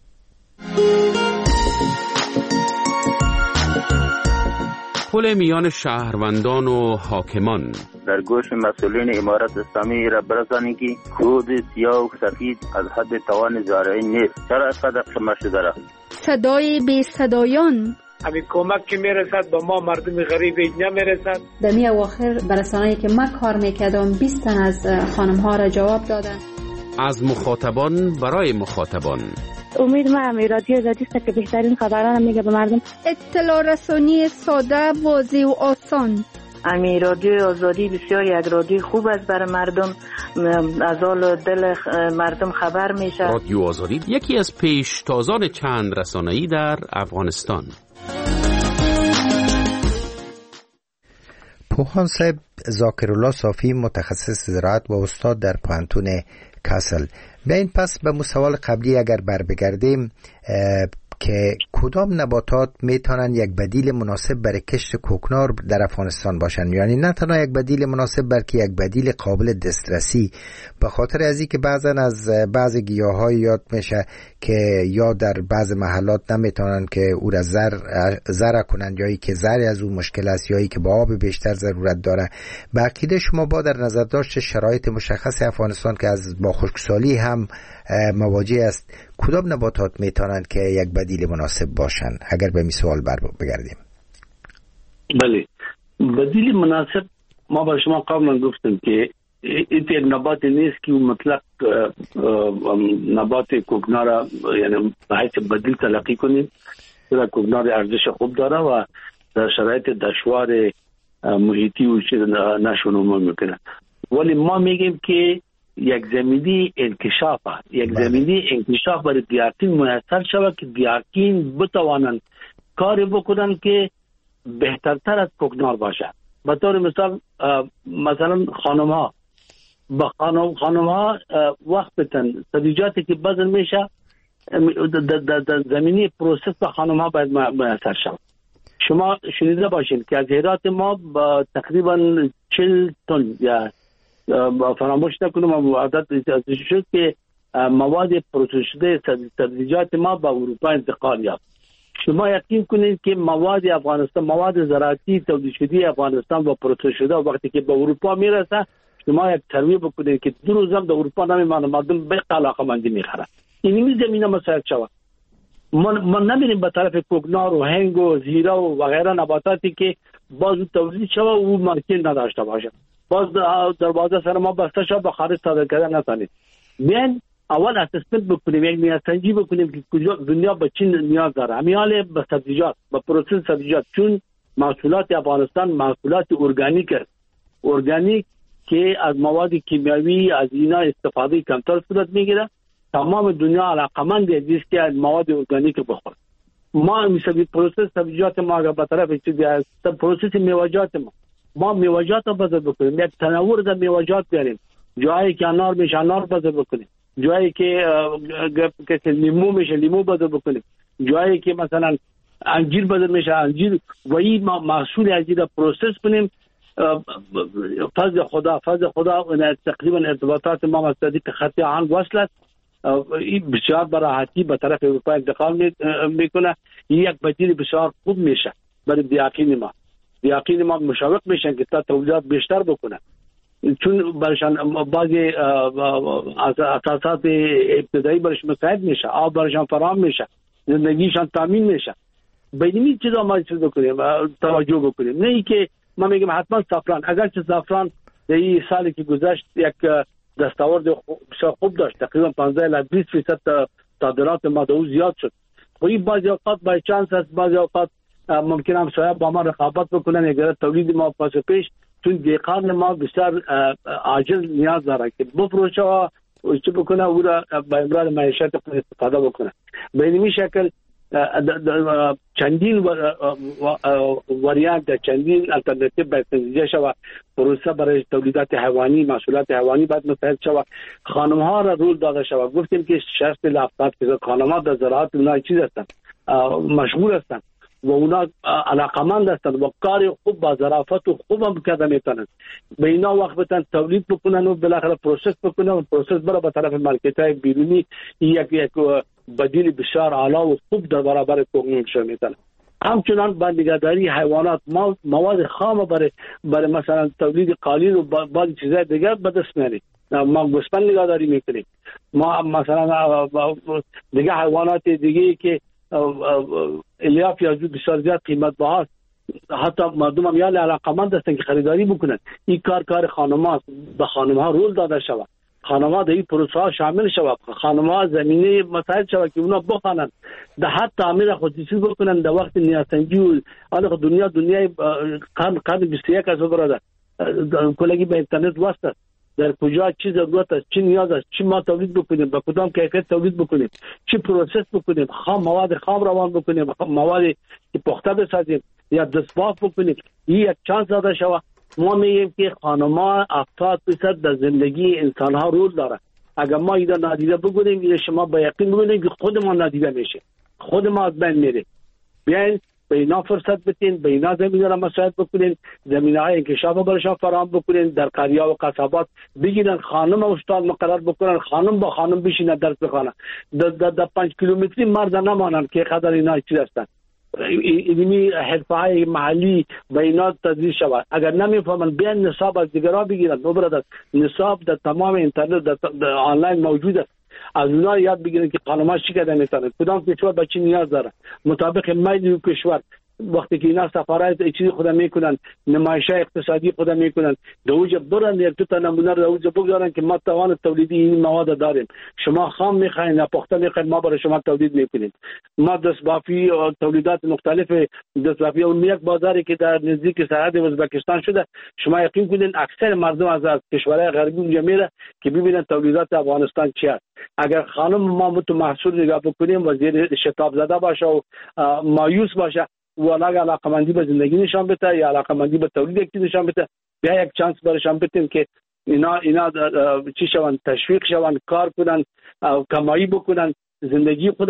پل میان شهروندان و حاکمان. در گوش مسئولین امارت اسلامی را برسانید که کود سیاه و سفید از حد توان زارعی نیست. چرا اینقدر قیمت شده است؟ صدای بی صدایان. همین کمک که میرسد به ما مردم غریب نمیرسد. در می اواخر برسانه‌ای که من کار میکردم بیست تن از خانم ها را جواب دادن. از مخاطبان برای مخاطبان. امید ما هم رادیو آزادی است که بهترین خبران میگه به مردم. اطلاع رسانی ساده، واضح و آسان. امی رادیو آزادی بسیار یک رادیو خوب است برای مردم، از حال دل مردم خبر میشه. رادیو آزادی یکی از پیشتازان چند رسانه‌ای در افغانستان. پوهان صاحب ذاکرالله صافی متخصص زراعت و استاد در پوهنتون کاسل. بیاین پس به سوال قبلی اگر بر بگردیم که کدام نباتات میتونن یک بدیل مناسب برای کشت کوکنار در افغانستان باشن، یعنی نه تنها یک بدیل مناسب بلکه یک بدیل قابل دسترسی، به خاطر از اینکه بعضا از بعض گیاهای یاد میشه که یا در بعض محلات نمیتونن که او را زر زرع کنن، یا که زرع از اون مشکل است، یا که با آب بیشتر ضرورت داره. به عقیده شما با در نظر داشت شرایط مشخص افغانستان که از با خشکسالی هم مواجه است، کدام نباتات میتونند که یک بدیل مناسب باشن؟ اگر به این سوال بر بگردیم. بله، بدیل مناسب ما با شما قبلا گفتم که این نبات نیست که مطلق نبات کوکنار یعنی به حیث بدیل تلقی کنیم، چرا کوکنار ارزش خوب داره و در شرایط دشوار محیطی و چیز نشونما میکنه، ولی ما میگیم که یک زمینی انکشاف یک زمینی انکشاف برای دیارکین میسر شود که دیارکین بتوانند کاری بکنن که بهترتر از کوکنار باشه. به طور مثال مثلا خانم ها با خانم خانم ها وقت بتن سبزیجاتی که بذر میشه در زمینی پروسس با خانم ها باید میسر شود. شما شنیده باشین که از هرات ما با تقریبا چهل تن یا فراموش نکنم عدد شد که مواد پروسس شده سبزیجات ما با اروپا انتقال یافت. شما یقین کنید که مواد افغانستان، مواد زراعتی تولید شده افغانستان و پروسس شده وقتی که به اروپا میرسه، شما یک سروی بکنید که دو روزم در اروپا نمیمانه، مردم به علاقه‌مندی میخرن. این زمینه مسائل شود. ما ما نمیریم به طرف کوکنار و هنگ و زیره و غیره نباتاتی که باز تولید شود و مارکت نداشته باشه، باز دروازه سر ما بسته شود به خارج صادر کردن نتونید. بیاین اول اسسمنت بکنیم، یک نیازسنجی بکنیم که کجا دنیا به چی نیاز داره. همیال به سبزیجات، به پروسس سبزیجات، چون محصولات افغانستان محصولات ارگانیک است، ارگانیک که از مواد کیمیاوی از اینا استفاده کمتر صورت میگیره. تمام دنیا علاقمند است که مواد ارگانیک بخوره. ما مثل پروسس سبزیجات ما اگر به طرف چیزی است، پروسس میوه‌جات ما ما میوه‌جات رو بازار بکنیم، یک تنوع در میوه‌جات بیاریم. جایی که انار میشه انار بازار بکنیم، جایی که که لیمو میشه لیمو بازار بکنیم، جایی که مثلا انجیر بازار میشه انجیر، و این محصول انجیر رو پروسس کنیم. فضل خدا فضل خدا تقریبا ارتباطات ما با صدیق خط آهن وصلت، این بسیار براحتی به طرف اروپا انتقال میکنه. یک بدیل بسیار خوب میشه برای دیاقین ما. دیاقین ما مشوق میشن که تا تولیدات بیشتر بکنن، چون برشان بعضی اساسات ابتدایی برش مساعد میشه، آب برشان فراهم میشه، زندگیشان تامین میشه. به این چیزا ما چیز بکنیم، توجه بکنیم. نه ای که ما میگم حتما زعفران، اگر چه زعفران در این سالی که گذشت یک دستاورد بسیار خوب داشت، تقریبا پانزده الی بیست درصد صادرات ما دو زیاد شد. خب این بعضی اوقات بای چانس است، بعضی اوقات ممکن هم شاید با ما رقابت بکنن اگر تولید ما پاس پیش، چون دیقان ما بسیار عاجز نیاز داره که بفروشه و چه بکنه او را به امرار معیشت استفاده بکنه. به این شکل چندین وریانت، چندین الټرناتیو باید تنظیم شود. پروسه برای تولیدات حیوانی، محصولات حیوانی باید مساعد شود. خانم ها را رول داده شود. گفتیم که شصت الی هفتاد درصد خانم ها در زراعت اونا چیز هستند، مشغول هستند و اونا علاقمند هستند و کار خوب با ظرافت و خوب هم کرده میتونن. به اینا وقت بتن تولید بکنن و بالاخره پروسس بکنن و پروسس برای به طرف مارکت های بیرونی یک یک بدیل بسیار اعلی و خوب در برابر کوکنار شده میتونه. همچنان با نگهداری حیوانات، مواد خام برای برای مثلا تولید قالین و بعضی چیزای دیگر به دست میاریم. ما گوسفند نگهداری میکنیم، ما مثلا دیگه حیوانات دیگه که الیاف یا جو بسیار زیاد قیمت بهاست، حتی مردم هم یال علاقمند هستن که خریداری بکنن. این کار کار خانم هاست، به خانم ها رول داده شود، خانم ها در این پروسه ها شامل شود، خانم ها زمینه مساعد شود که اونا بخوانند، در حد تعمیر خصوصی بکنن در وقت نیازسنجی و حالا دنیا دنیای قرن قرن بیست و یک است برادر، کلگی به اینترنت وصل است. در کجا چی ضرورت است، چی نیاز است، چی ما تولید بکنیم، با کدام کیفیت تولید بکنیم، چی پروسس بکنیم، خام مواد خام روان بکنیم، مواد که پخته بسازیم یا دستباف بکنیم. این یک چانس داده شود. ما میگیم که خانم‌ها هفتاد درصد در زندگی انسان‌ها رول داره. اگر ما اینا نادیده بگیریم، این شما با یقین ببینید که خود ما نادیده میشه، خود ما از بین میره. بیاین به اینا فرصت بدین، به اینا زمینه را مساعد بکنین، زمینه‌های انکشاف برایشان فراهم بکنین، در قریه و قصبات بگیرن خانم استاد مقرر بکنن، خانم با خانم بشینن درس بخونن، در در پنج کیلومتری مرد نمانن که قدر اینا چیز هستن. علمی حرفه‌های محلی به اینا تدریس شود. اگر نمیفهمن بیان نصاب از دیگران بگیرن. نو برادر، نصاب در تمام اینترنت در آنلاین موجود است. از اونا یاد بگیرن که خانم‌ها چی کردن میتونن، کدام کشور به چی نیاز داره، مطابق میل کشور. وقتی که اینا سفارت چیزی خود میکنن، نمایش اقتصادی خود میکنن، دوجه برن یک دو تا نمونه رو دوجه بگذارن که ما توان تولیدی این مواد داریم، شما خام میخواین یا پخته میخواین، ما برای شما تولید میکنیم. ما دستبافی و تولیدات مختلف دستبافی اون یک بازاری که در نزدیک سرحد ازبکستان شده، شما یقین کنین اکثر مردم از, از کشورهای غربی اونجا میره که ببینن تولیدات افغانستان چی است. اگر خانم ما متو محصول نگاه بکنیم و زیر شتاب زده باشه و مایوس باشه و علاقه علاقمندی به زندگی نشان بده یا علاقمندی به تولید یک چیز نشان بده، بیا یک چانس برایشان بدیم که اینا اینا چی شوند، تشویق شوند، کار کنن، کمایی بکنن، زندگی خود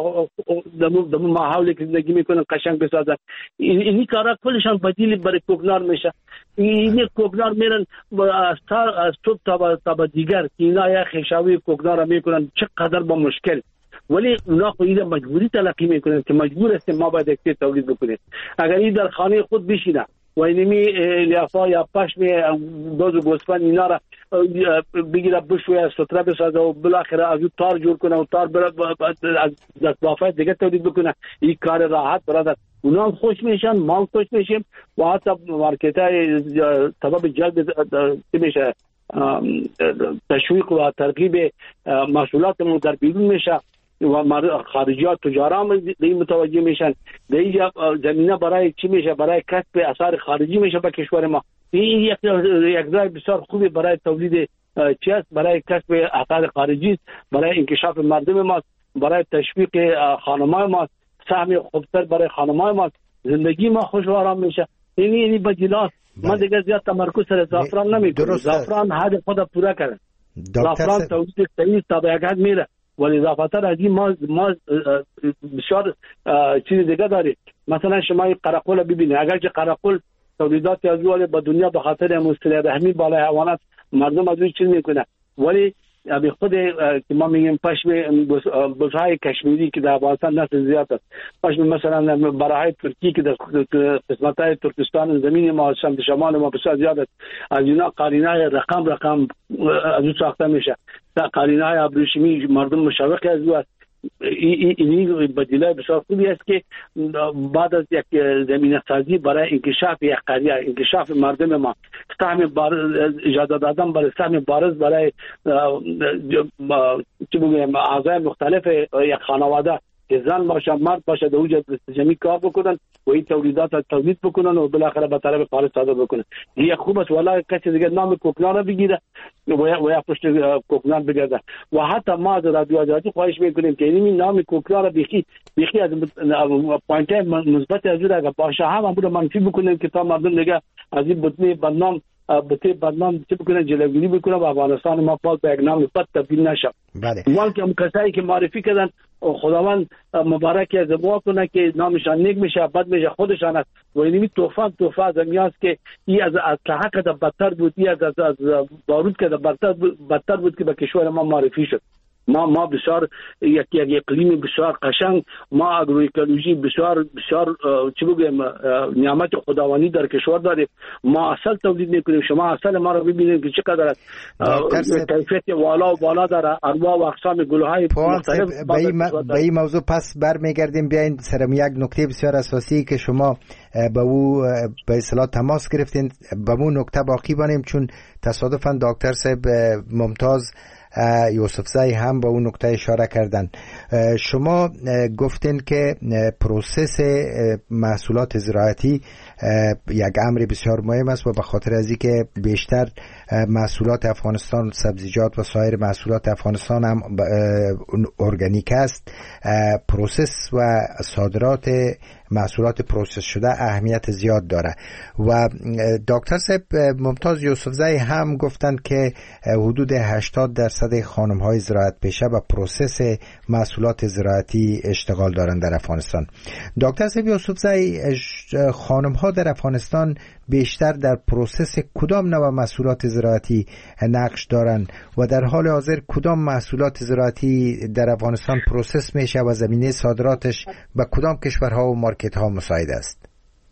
دمو دمو ماحولی که زندگی میکنن قشنگ بسازن. این کارا کلشان بدیل برای کوکنار میشه. این کوکنار میرن از از صبح تا تا دیگر که اینا یا خشاوی کوکنار میکنن، چقدر با مشکل ولی اونا خود این مجبوری تلقی میکنن که مجبور هستیم ما باید یک تولید بکنیم. اگر این در خانه خود بشینه و اینمی لیافا یا پشم دوز و گوسفند اینا را بگیره بشویه ستره بسازه و بالاخره از اون تار جور کنه و تار از دستبافه دیگه تولید بکنه، این کار راحت برادر. اونا هم خوش میشن، ما خوش میشیم و حتی مارکت های سبب جلب میشه تشویق و ترغیب محصولاتمون در بیرون میشه و خارجیات تجاران دیگه متوجه میشن. دیگه زمینه برای چی میشه؟ برای کسب اثار خارجی میشه به کشور ما. این یک یک راه بسیار خوبی برای تولید چیست، برای کسب اثار خارجی، برای انکشاف مردم ما، برای تشویق خانمای ما، سهم خوبتر برای خانمای ما، زندگی ما خوش و آرام میشه. این یعنی بدیلات. ما دیگه زیاد تمرکز سر زعفران نمیکنیم. زعفران هدف خود پورا کرده. زعفران تولید صحیح تا به یک حد میره. ولی اضافه‌تر از این ما ما بسیار چیز دیگه داریم. مثلا شما این قرقول ببینید، اگر که قرقول تولیدات از اول به دنیا به خاطر مصطلح رحمی بالای حیوانات مردم از این چیز میکنه، ولی ابی خود که ما میگیم پشم بزهای کشمیری که در افغانستان نسل زیاد است، پشم مثلا براهای ترکی که در قسمت‌های ترکستان زمین ما شمال ما بسیار زیاد است، از اینا قرینه رقم رقم از اون ساخته میشه. تا قرینه های ابریشمی مردم مشوق از او است. این بدیله بسیار خوبی است که بعد از یک زمینه سازی برای انکشاف یک قریه، انکشاف مردم ما، سهم بارز اجازه دادن برای سهم بارز برای چی بگیم اعضای مختلف یک خانواده که زن باشه مرد باشه در اوج جمعی کار بکنن و این تولیدات تولید بکنن و بالاخره به طرف خارج صادر بکنن. این خوب است. ولی کسی دیگه نام کوکنار رو بگیره و یا پشت کوکنار بگرده. و حتی ما از رادیو آزادی خواهش میکنیم که این نام کوکنار رو بخی بخی از پوینت مثبت از اون اگه باشه هم بود منفی بکنیم که تا مردم دیگه از این بدنه بدنام بته بدنام چه بکنه جلوگیری بکنه و افغانستان ما پاک به یک نام بد تبدیل نشه. بله. ولی که کسایی که معرفی کردن خداوند مبارک از دعا کنه که نامشان نیک میشه بد میشه خودشان است. و اینمی طوفان طوفان از میاست که این از از حق ده بدتر بود، این از از بارود که ده بدتر بدتر بود که به کشور ما معرفی شد. ما ما بسیار یک یک اقلیم بسیار قشنگ، ما اگرویکولوژی بسیار بسیار چی بگیم نعمت خداوندی در کشور داریم. ما اصل تولید میکنیم. شما اصل ما رو ببینید که چقدر کیفیت والا و بالا داره، انواع و اقسام گل‌های مختلف. به این موضوع پس برمیگردیم. بیاین سرم یک نکته بسیار اساسی که شما به او به اصطلاح تماس گرفتین به اون نکته باقی بانیم، چون تصادفاً دکتر صاحب ممتاز یوسفزئی هم با اون نکته اشاره کردن. شما گفتین که پروسس محصولات زراعتی یک امر بسیار مهم است و به خاطر از اینکه بیشتر محصولات افغانستان سبزیجات و سایر محصولات افغانستان هم ارگانیک است، پروسس و صادرات محصولات پروسس شده اهمیت زیاد داره. و دکتر صاحب ممتاز یوسفزئی هم گفتند که حدود هشتاد درصد خانم‌های زراعت پیشه و پروسس محصولات زراعتی اشتغال دارند در افغانستان. دکتر صاحب یوسفزئی، خانم‌ها در افغانستان بیشتر در پروسس کدام نوع محصولات زراعتی نقش دارند و در حال حاضر کدام محصولات زراعتی در افغانستان پروسس میشه و زمینه صادراتش به کدام کشورها و مارکت ها مساعد است؟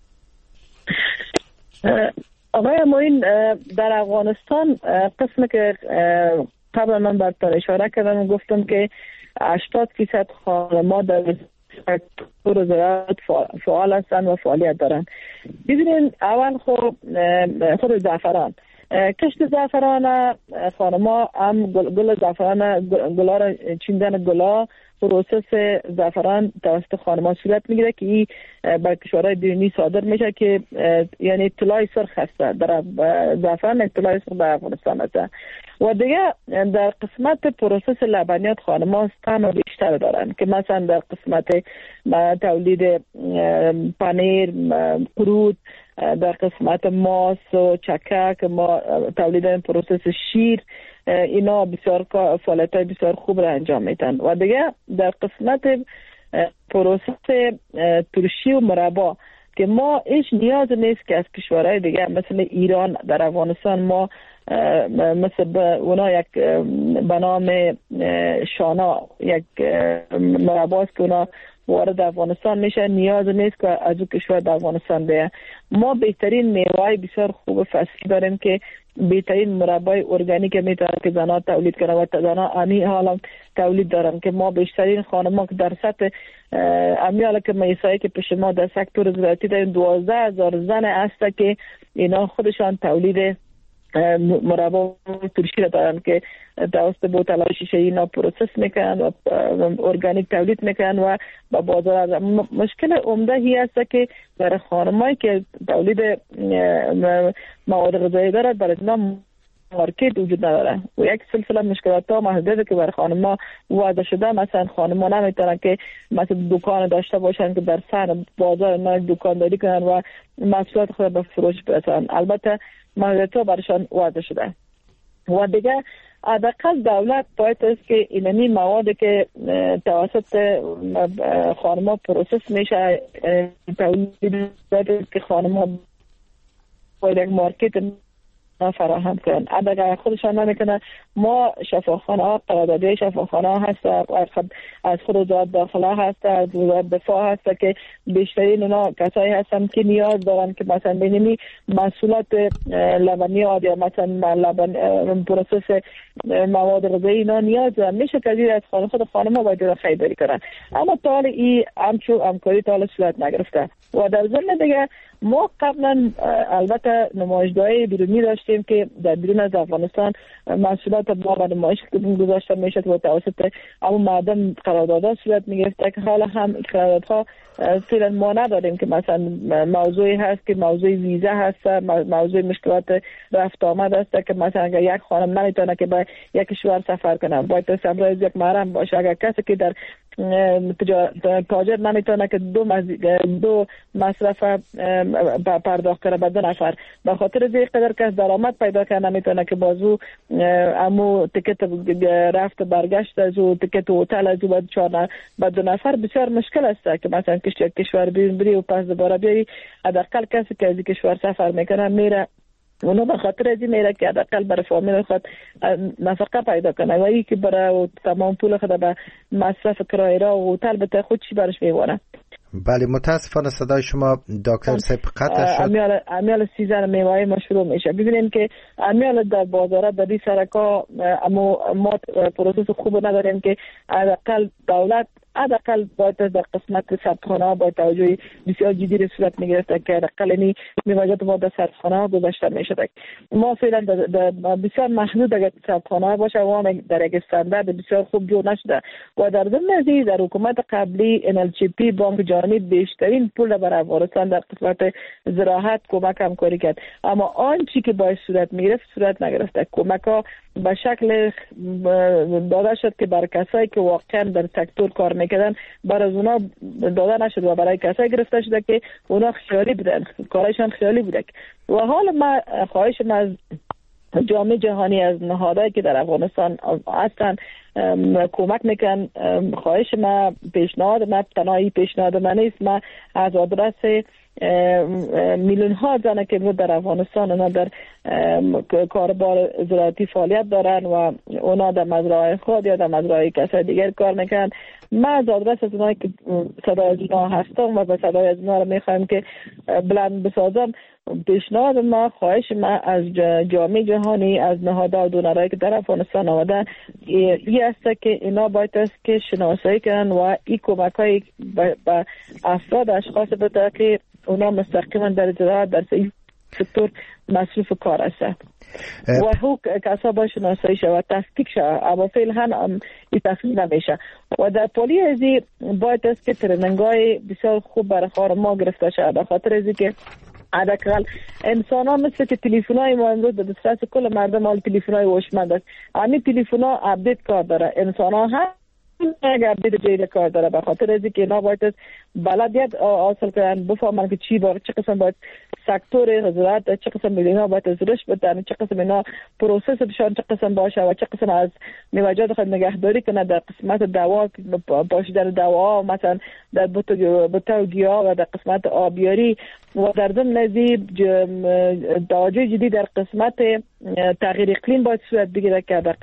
آقای معین، در افغانستان قسم که قبلا من براتون اشاره کردم و گفتم که هشتاد درصد خانم‌ها در سکتور زراعت فعال هستند و فعالیت دارند. ببینید اول خود خود زعفران، کشت زعفران خانم‌ها هم گل زعفران گلا را چیندن گلا پروسس زعفران توسط خانم‌ها صورت میگیره که این به کشورهای بیرونی صادر میشه که یعنی طلای سرخ هست. در زعفران طلای سرخ در افغانستان هست. و دیگه در قسمت پروسس لبنیات خانم‌ها طعم بیشتر دارن که مثلا در قسمت تولید پنیر، قرود، در قسمت ماست و چکه ما تولید پروسس شیر، اینا بسیار فعالیت‌های بسیار خوب را انجام میدن. و دیگه در قسمت پروسس ترشی و مربا که ما هیچ نیاز نیست که از کشورهای دیگه مثل ایران در افغانستان ما مثل اونا یک به نام شانا یک مرباست که اونا وارد افغانستان میشه، نیاز نیست که از اون کشور به افغانستان بیه. ما بهترین میوه بسیار خوب فصلی داریم که بهترین مربای ارگانیک میتونه که زنها تولید کنه و زنها امی حالا تولید دارن که ما بیشترین خانم‌ها که در سطح امی حالا که میسایی که پیش ما در سکتور زراعتی داریم دوازده هزار زن هست که اینا خودشان تولید مربا ترشی را دارن که توسط بوتل‌های شیشه‌ای اینا پروسس میکنن و ارگانیک تولید میکنن و به بازار. مشکل عمده هی است که برای خانمایی که تولید مواد غذایی دارد برای اینا مارکت وجود نداره و یک سلسله مشکلات ها محدوده که برای خانم‌ها وضع شده. مثلا خانم‌ها نمیتونن که مثلا دکان داشته باشن که در سر بازار ما دکانداری کنن و محصولات خود به فروش برسونن. البته محدودیت ها برایشان وضع شده و دیگه حداقل دولت باید است که اینمی مواد که توسط خانم‌ها پروسس میشه تولید که خانم‌ها باید یک مارکت فراهم کنن. اگر خودشان نمیکنه ما شفاخانه ها قراردادی شفاخانه ها هست از خود وزارت داخله هست از وزارت دفاع هست که بیشترین اونا کسایی هستن که نیاز دارن که مثلا بینیمی محصولات لبنیات یا مثلا لبن پروسس مواد غذایی اینا نیاز دارن. میشه که از خانه خود خانم ها باید خریداری کنن اما تا حال این همچون همکاری تا حال صورت نگرفته. و در ضمن دیگه ما قبلا البته نمایشگاه‌های بیرونی داشتیم که در بیرون از افغانستان محصولات ما به نمایش گذاشته میشد و توسط اما مردم قراردادها صورت میگرفته که حالا هم قراردادها فعلا ما نداریم که مثلا موضوعی هست که موضوع ویزا هست، موضوع مشکلات رفت آمد است که مثلا اگر یک خانم نمیتونه که به یک کشور سفر کنه باید همراه یک محرم باشه. اگر کسی که در تاجر نمیتونه که دو مز... دو مصرف پرداخت کنه به دو نفر به خاطر از یک قدر کس درآمد پیدا کنه نمیتونه که بازو امو تیکت رفت برگشت از او تیکت هتل از او چهار به دو نفر بسیار مشکل است که مثلا کشور بیرون بری و پس دوباره بیایی. حداقل کسی که از کشور سفر میکنه میره اونو به خاطر از این میره که حداقل برای فامیل خود نفقه پیدا کنه و ای که برای تمام پول خود به مصرف کرایه را و هتل بده خود چی برش میوانه. بله متاسفانه صدای شما دکتر سیب قطع شد. امیال امیال سیزن میوه ما شروع میشه. ببینیم که امیال در بازارات در این سرکا اما ما پروسس خوب نداریم که حداقل دولت حداقل باید در قسمت سردخانه ها باید توجه بسیار جدی صورت میگرفته که حداقل اینی میوجات ما در سردخانه ها گذاشته میشده. ما فعلا بسیار محدود اگر سردخانه ها باشه و در یک استاندارد بسیار خوب جور نشده و در ضمن از در حکومت قبلی ان ال جی پی بانک جهانی بیشترین پول برای افغانستان در قسمت زراعت کمک همکاری کرد اما آنچه که باید صورت میگرفت صورت نگرفته. کمک ها به شکل داده شد که برای کسایی که واقعا در سکتور کار میکردن برای اونا داده نشد و برای کسایی گرفته شده که اونا خیالی بودن، کارشان خیالی بوده. و حال ما خواهش ما از جامعه جهانی از نهادهایی که در افغانستان هستن کمک میکن، خواهش ما پیشنهاد ما تنهایی پیشنهاد من نیست، ما از آدرس میلیون ها زنه که در افغانستان اونا در کاربار زراعتی فعالیت دارن و اونا در مزرعه خود یا در مزرعه کسای دیگر کار میکنن. ما از آدرس از اونایی که صدای از اونا هستم و به صدای از اونا رو میخوایم که بلند بسازم، پیشنهاد ما خواهش ما از جامعه جهانی از نهادها و دونرایی که در افغانستان آمدن این است که اینا باید است که شناسایی کنن و این کمک های به افراد اشخاص بده که اونا مستقیما در زراعت در سکتور مصروف کار هستند و حق کسا باید شناسایی شد و تصدیق شد اما فعلا هم این تصدیق نمیشه. و در پالی ازی باید است که ترننگ های بسیار خوب برای خانم‌ها گرفته شد به خاطر ازی که حداقل انسان ها مثل که تلیفون های ما امروز در دسترس کل مردم حال تلیفون های هوشمند است. همین تلیفون ها اپدیت کار داره، انسان ها هم اگر اپدیت جدید کار داره به خاطر از اینکه اینا باید بلدیت حاصل کنن بفهمن که چی باید چه قسم باید سکتور زراعت چه قسم اینا باید ازش بدن، چه قسم اینا پروسسشون چه قسم باشه و چه قسم از میوه‌جات خود نگهداری کنه در قسمت دوا باشه در دوا مثلا در بوته گیاه و در قسمت آبیاری و در ضمن ازی توجه جدی در قسمت تغییر اقلیم باید صورت بگیره که حداقل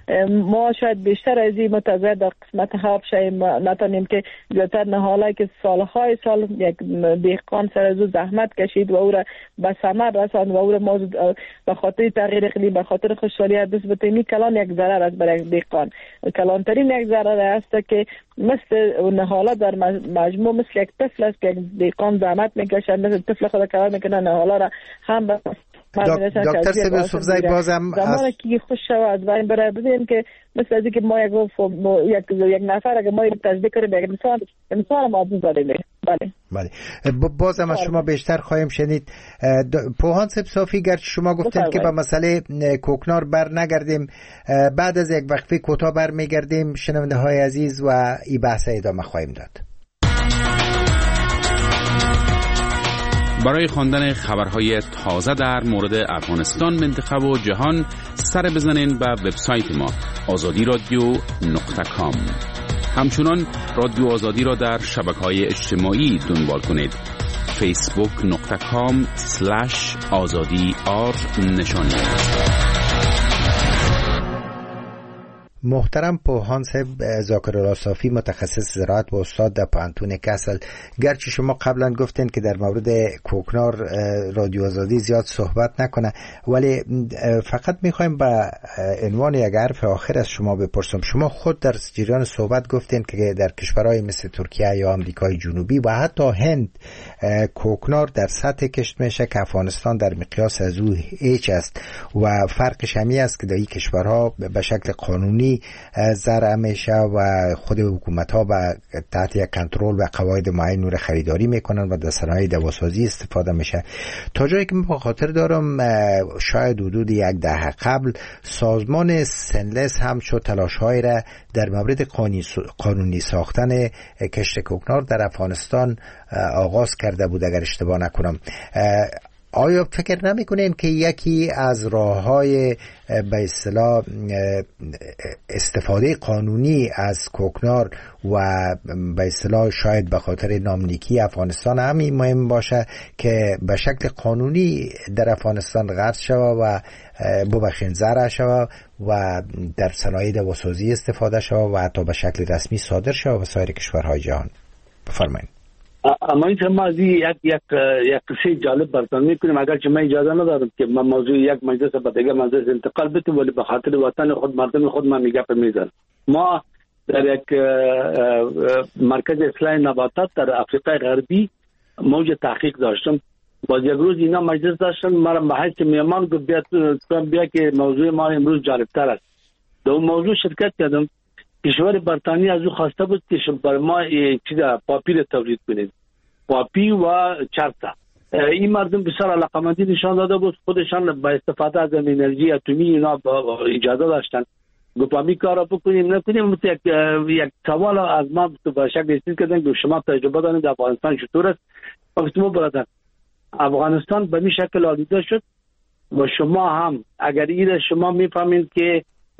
ما شاید بیشتر از این متضرر در قسمت هاب شیم، نتونیم که زیادتر نهالایی که سالهای سال یک دهقان سر از او زحمت کشید و او را به ثمر رساند و او را ما به خاطر تغییر اقلیم، به خاطر خوشحالی دست بتیم، کلان یک ضرر است برای دهقان. کلانترین یک ضرر است که مثل نهالا در مجموع مثل یک طفل است که دهقان زحمت میکشه، مثل طفل خود کار میکنه، نهالا را هم به دکتر سید یوسفزئی بازم زمانی که خوش شود از بین بره، ببینیم که مثل از که ما یک یک یک نفر اگه ما یک تجزیه کنیم یک انسان انسان معدود داریم. بله بله بازم از شما بیشتر خواهیم شنید. پوهان صاحب صافی، گرچه شما گفتند که به مسئله کوکنار بر نگردیم، بعد از یک وقفه کوتاه بر میگردیم. شنونده های عزیز و این بحث ادامه خواهیم داد. برای خواندن خبرهای تازه در مورد افغانستان، منطقه و جهان سر بزنین به وبسایت ما آزادی رادیو نقطه کام. همچنان رادیو آزادی را در شبکه‌های اجتماعی دنبال کنید. فیسبوک نقطه کام سلش آزادی آر نشانی. محترم پوهان صاحب ذاکرالله صافی، متخصص زراعت و استاد در پانتون کسل، گرچه شما قبلا گفتین که در مورد کوکنار رادیو آزادی زیاد صحبت نکنه، ولی فقط میخوایم به عنوان یک حرف آخر از شما بپرسم. شما خود در جریان صحبت گفتین که در کشورهای مثل ترکیه یا آمریکای جنوبی و حتی هند کوکنار در سطح کشت میشه که افغانستان در مقیاس از او هیچ است و فرقش همین است که در این کشورها به شکل قانونی زرع میشه و خود حکومت ها و تحت یک کنترل و قواعد معین نور خریداری میکنن و در صنایع دواسازی استفاده میشه. تا جایی که من خاطر دارم شاید حدود یک دهه قبل سازمان سنلس هم شد تلاش های را در مورد قانونی ساختن کشت کوکنار در افغانستان آغاز کرده بود اگر اشتباه نکنم. آیا فکر نمی‌کنین که یکی از راه‌های به اصطلاح استفاده قانونی از کوکنار و به اصطلاح شاید به خاطر نامنیکی افغانستان همین مهم باشه که به شکل قانونی در افغانستان غرس شود و ببخشید زرع شود و در صنایع دواسازی استفاده شود و حتی به شکل رسمی صادر شود به سایر کشورهای جهان؟ بفرمایید. اما این ما از یک یک یک قصه جالب براتون میکنیم، اگر که من اجازه ندارم که من موضوع یک مجلس به دیگه مجلس انتقال بدم، ولی به خاطر وطن خود مردم خود من میگم میزنم. ما در یک مرکز اصلاح نباتات در آفریقای غربی موج تحقیق داشتم. باز یک روز اینا مجلس داشتن، مرا به حیث میهمان گفت بیا بیا که موضوع ما امروز جالبتر است. در اون موضوع شرکت کردم. کشور بریتانیا از او خواسته بود که بر ما چیزا پاپیر تولید کنید، پاپی و چرتا. این مردم بسیار علاقمندی نشان داده بود، خودشان با استفاده از انرژی اتمی اینا اجازه داشتن. گفتم می کارا بکنیم نکنیم. یک یک سوال از ما به شکل چیز کردن که شما تجربه دارید در افغانستان چطور است؟ گفتم برادر افغانستان به این شکل آلوده شد و شما هم اگر این شما میفهمید که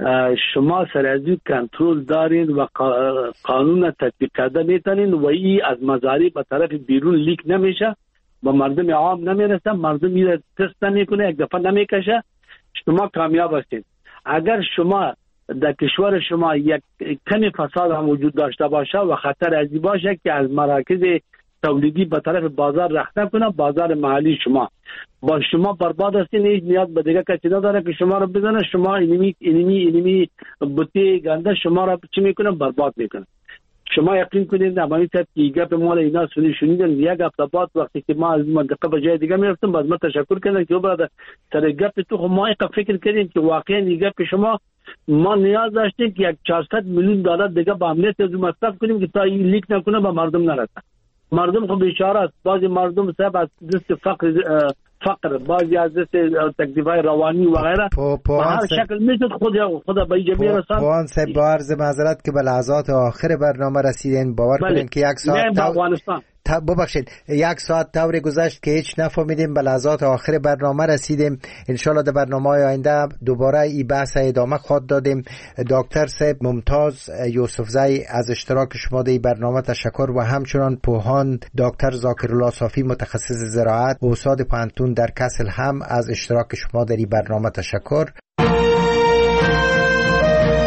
شما سر از این کنترل دارین و قانون تطبیق کرده میتونین و این از مزاری به طرف بیرون لیک نمیشه و مردم عام نمیرسه، مردم میره تست نمیکنه، یک دفعه نمیکشه، شما کامیاب هستید. اگر شما در کشور شما یک کمی فساد هم وجود داشته باشه و خطر ازی باشه که از مراکز تولیدی به طرف بازار رخت نکنه، بازار محلی شما با شما برباد هستین، هیچ نیاز به دیگه کسی نداره که شما رو بزنه. شما اینمی اینمی اینمی بوتی گنده شما رو چی میکنه؟ برباد میکنه. شما یقین کنید نمایی تا گپ مال اینا سنی شنیدن یک هفته بعد وقتی که ما از منطقه به جای دیگه میرفتم باز ما تشکر کردم که برادر سر گپ تو ما یک فکر کردیم که واقعا این گپ شما ما نیاز داشتیم که یک چهارصد میلیون دلار دیگه با امنیت از مصرف کنیم که تا این لیک نکنه به مردم نرسه. مردم خب بیچاره است، بعضی مردم صاحب از دست فقر فقر بعضی از دست تکلیف‌های روانی و غیره به هر شکل میشد خود خدا به جمعی رسان. پوان صاحب با عرض معذرت که به لحظات آخر برنامه رسیدین، باور کنین که یک ساعت افغانستان تا ببخشید یک ساعت طوری گذشت که هیچ نفهمیدیم، به لحظات آخر برنامه رسیدیم. انشالله در برنامه‌های آینده دوباره این بحث ادامه خواهد دادیم. دکتر صاحب ممتاز یوسفزئی از اشتراک شما در این برنامه تشکر و همچنان پوهان دکتر ذاکرالله صافی متخصص زراعت و استاد پانتون در کسل هم از اشتراک شما در این برنامه تشکر.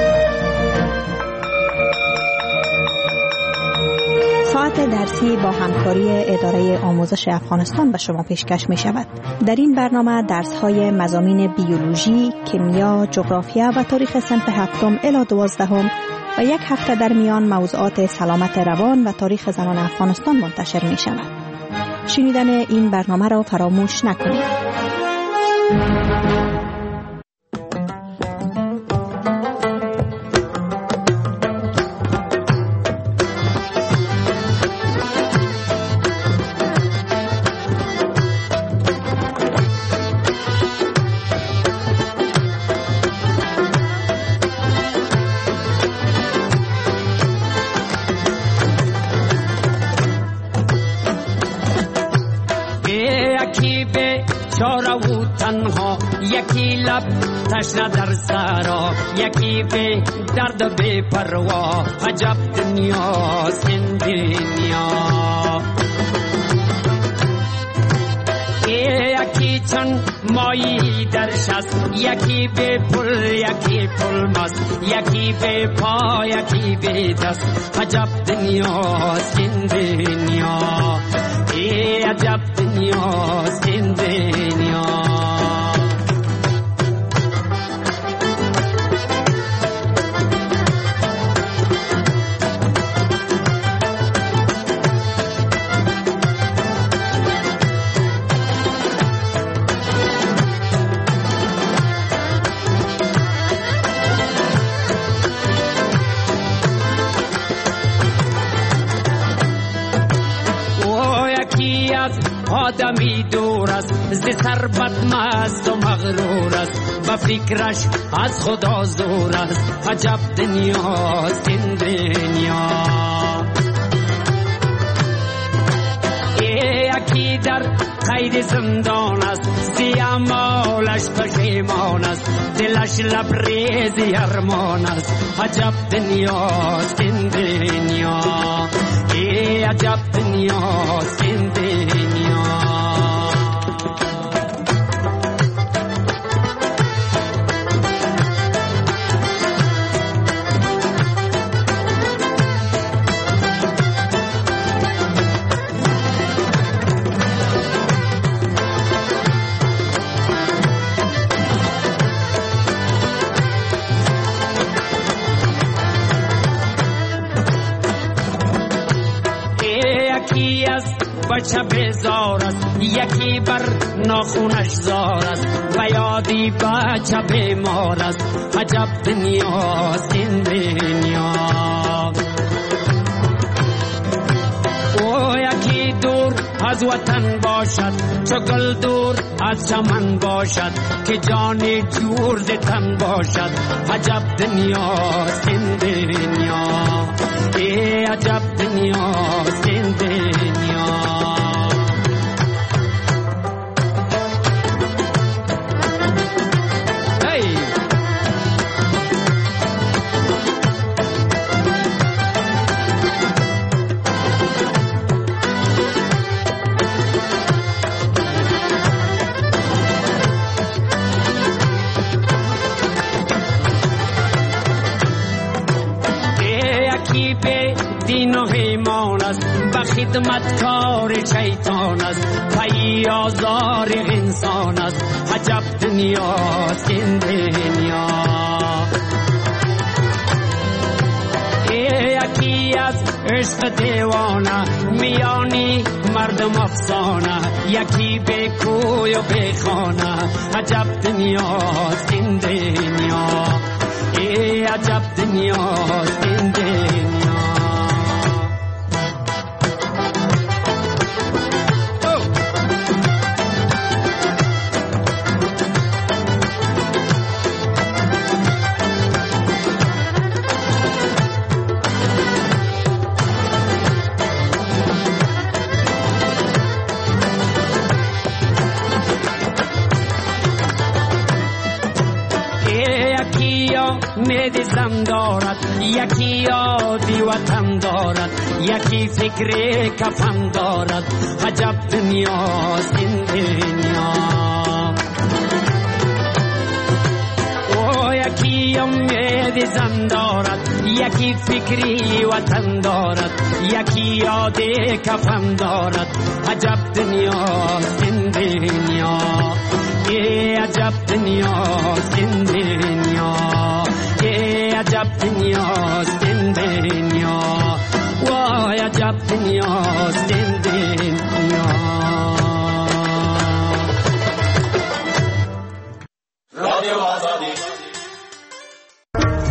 امنیتی با همکاری اداره آموزش افغانستان به شما پیشکش می شود. در این برنامه درس‌های مضامین بیولوژی، کیمیا، جغرافیا و تاریخ صنف هفتم الی دوازدهم و یک هفته در میان موضوعات سلامت روان و تاریخ زنان افغانستان منتشر می شود. شنیدن این برنامه را فراموش نکنید. تشنه در سرا یکی به درد بی پروا عجب دنیا این دنیا یکی چون مایی در شست یکی به پل یکی پل مست یکی به پا یکی به دست عجب دنیا این دنیا عجب دنیا این دنیا آدمی دور است ز ثروت مست و مغرور است با فکرش از خدا زور است عجب دنیاست این دنیا یکی در قید زندان است زی اعمالش پشیمان است دلش لبریز ارمان است عجب دنیاست این دنیا عجب دنیاست این دنیا بچه بیزار است یکی بر ناخونش زار است و یادی بچه بیمار است عجب دنیاست این دنیا او یکی دور از وطن باشد چو گل دور از چمن باشد که جانی جور ز تن باشد عجب دنیاست این دنیا ای عجب دنیاست این دنیا خدمتکار شیطان است پی آزار انسان است عجب دنیاست این دنیا یکی از عشق دیوانه میانی مردم افسانه یکی به کوی و به خانه عجب دنیاست این دنیا عجب دنیاست این دنیا امید زم دارد، یکی یادی وطن دارد، یکی فکر کفن دارد. عجب دنیاست این دنیا. او یکی امید زن دارد، یکی فکری وطن دارد، یکی یاد کفن دارد. عجب دنیا این دنیا، ای عجب دنیا این دنیا، ای عجب دنیا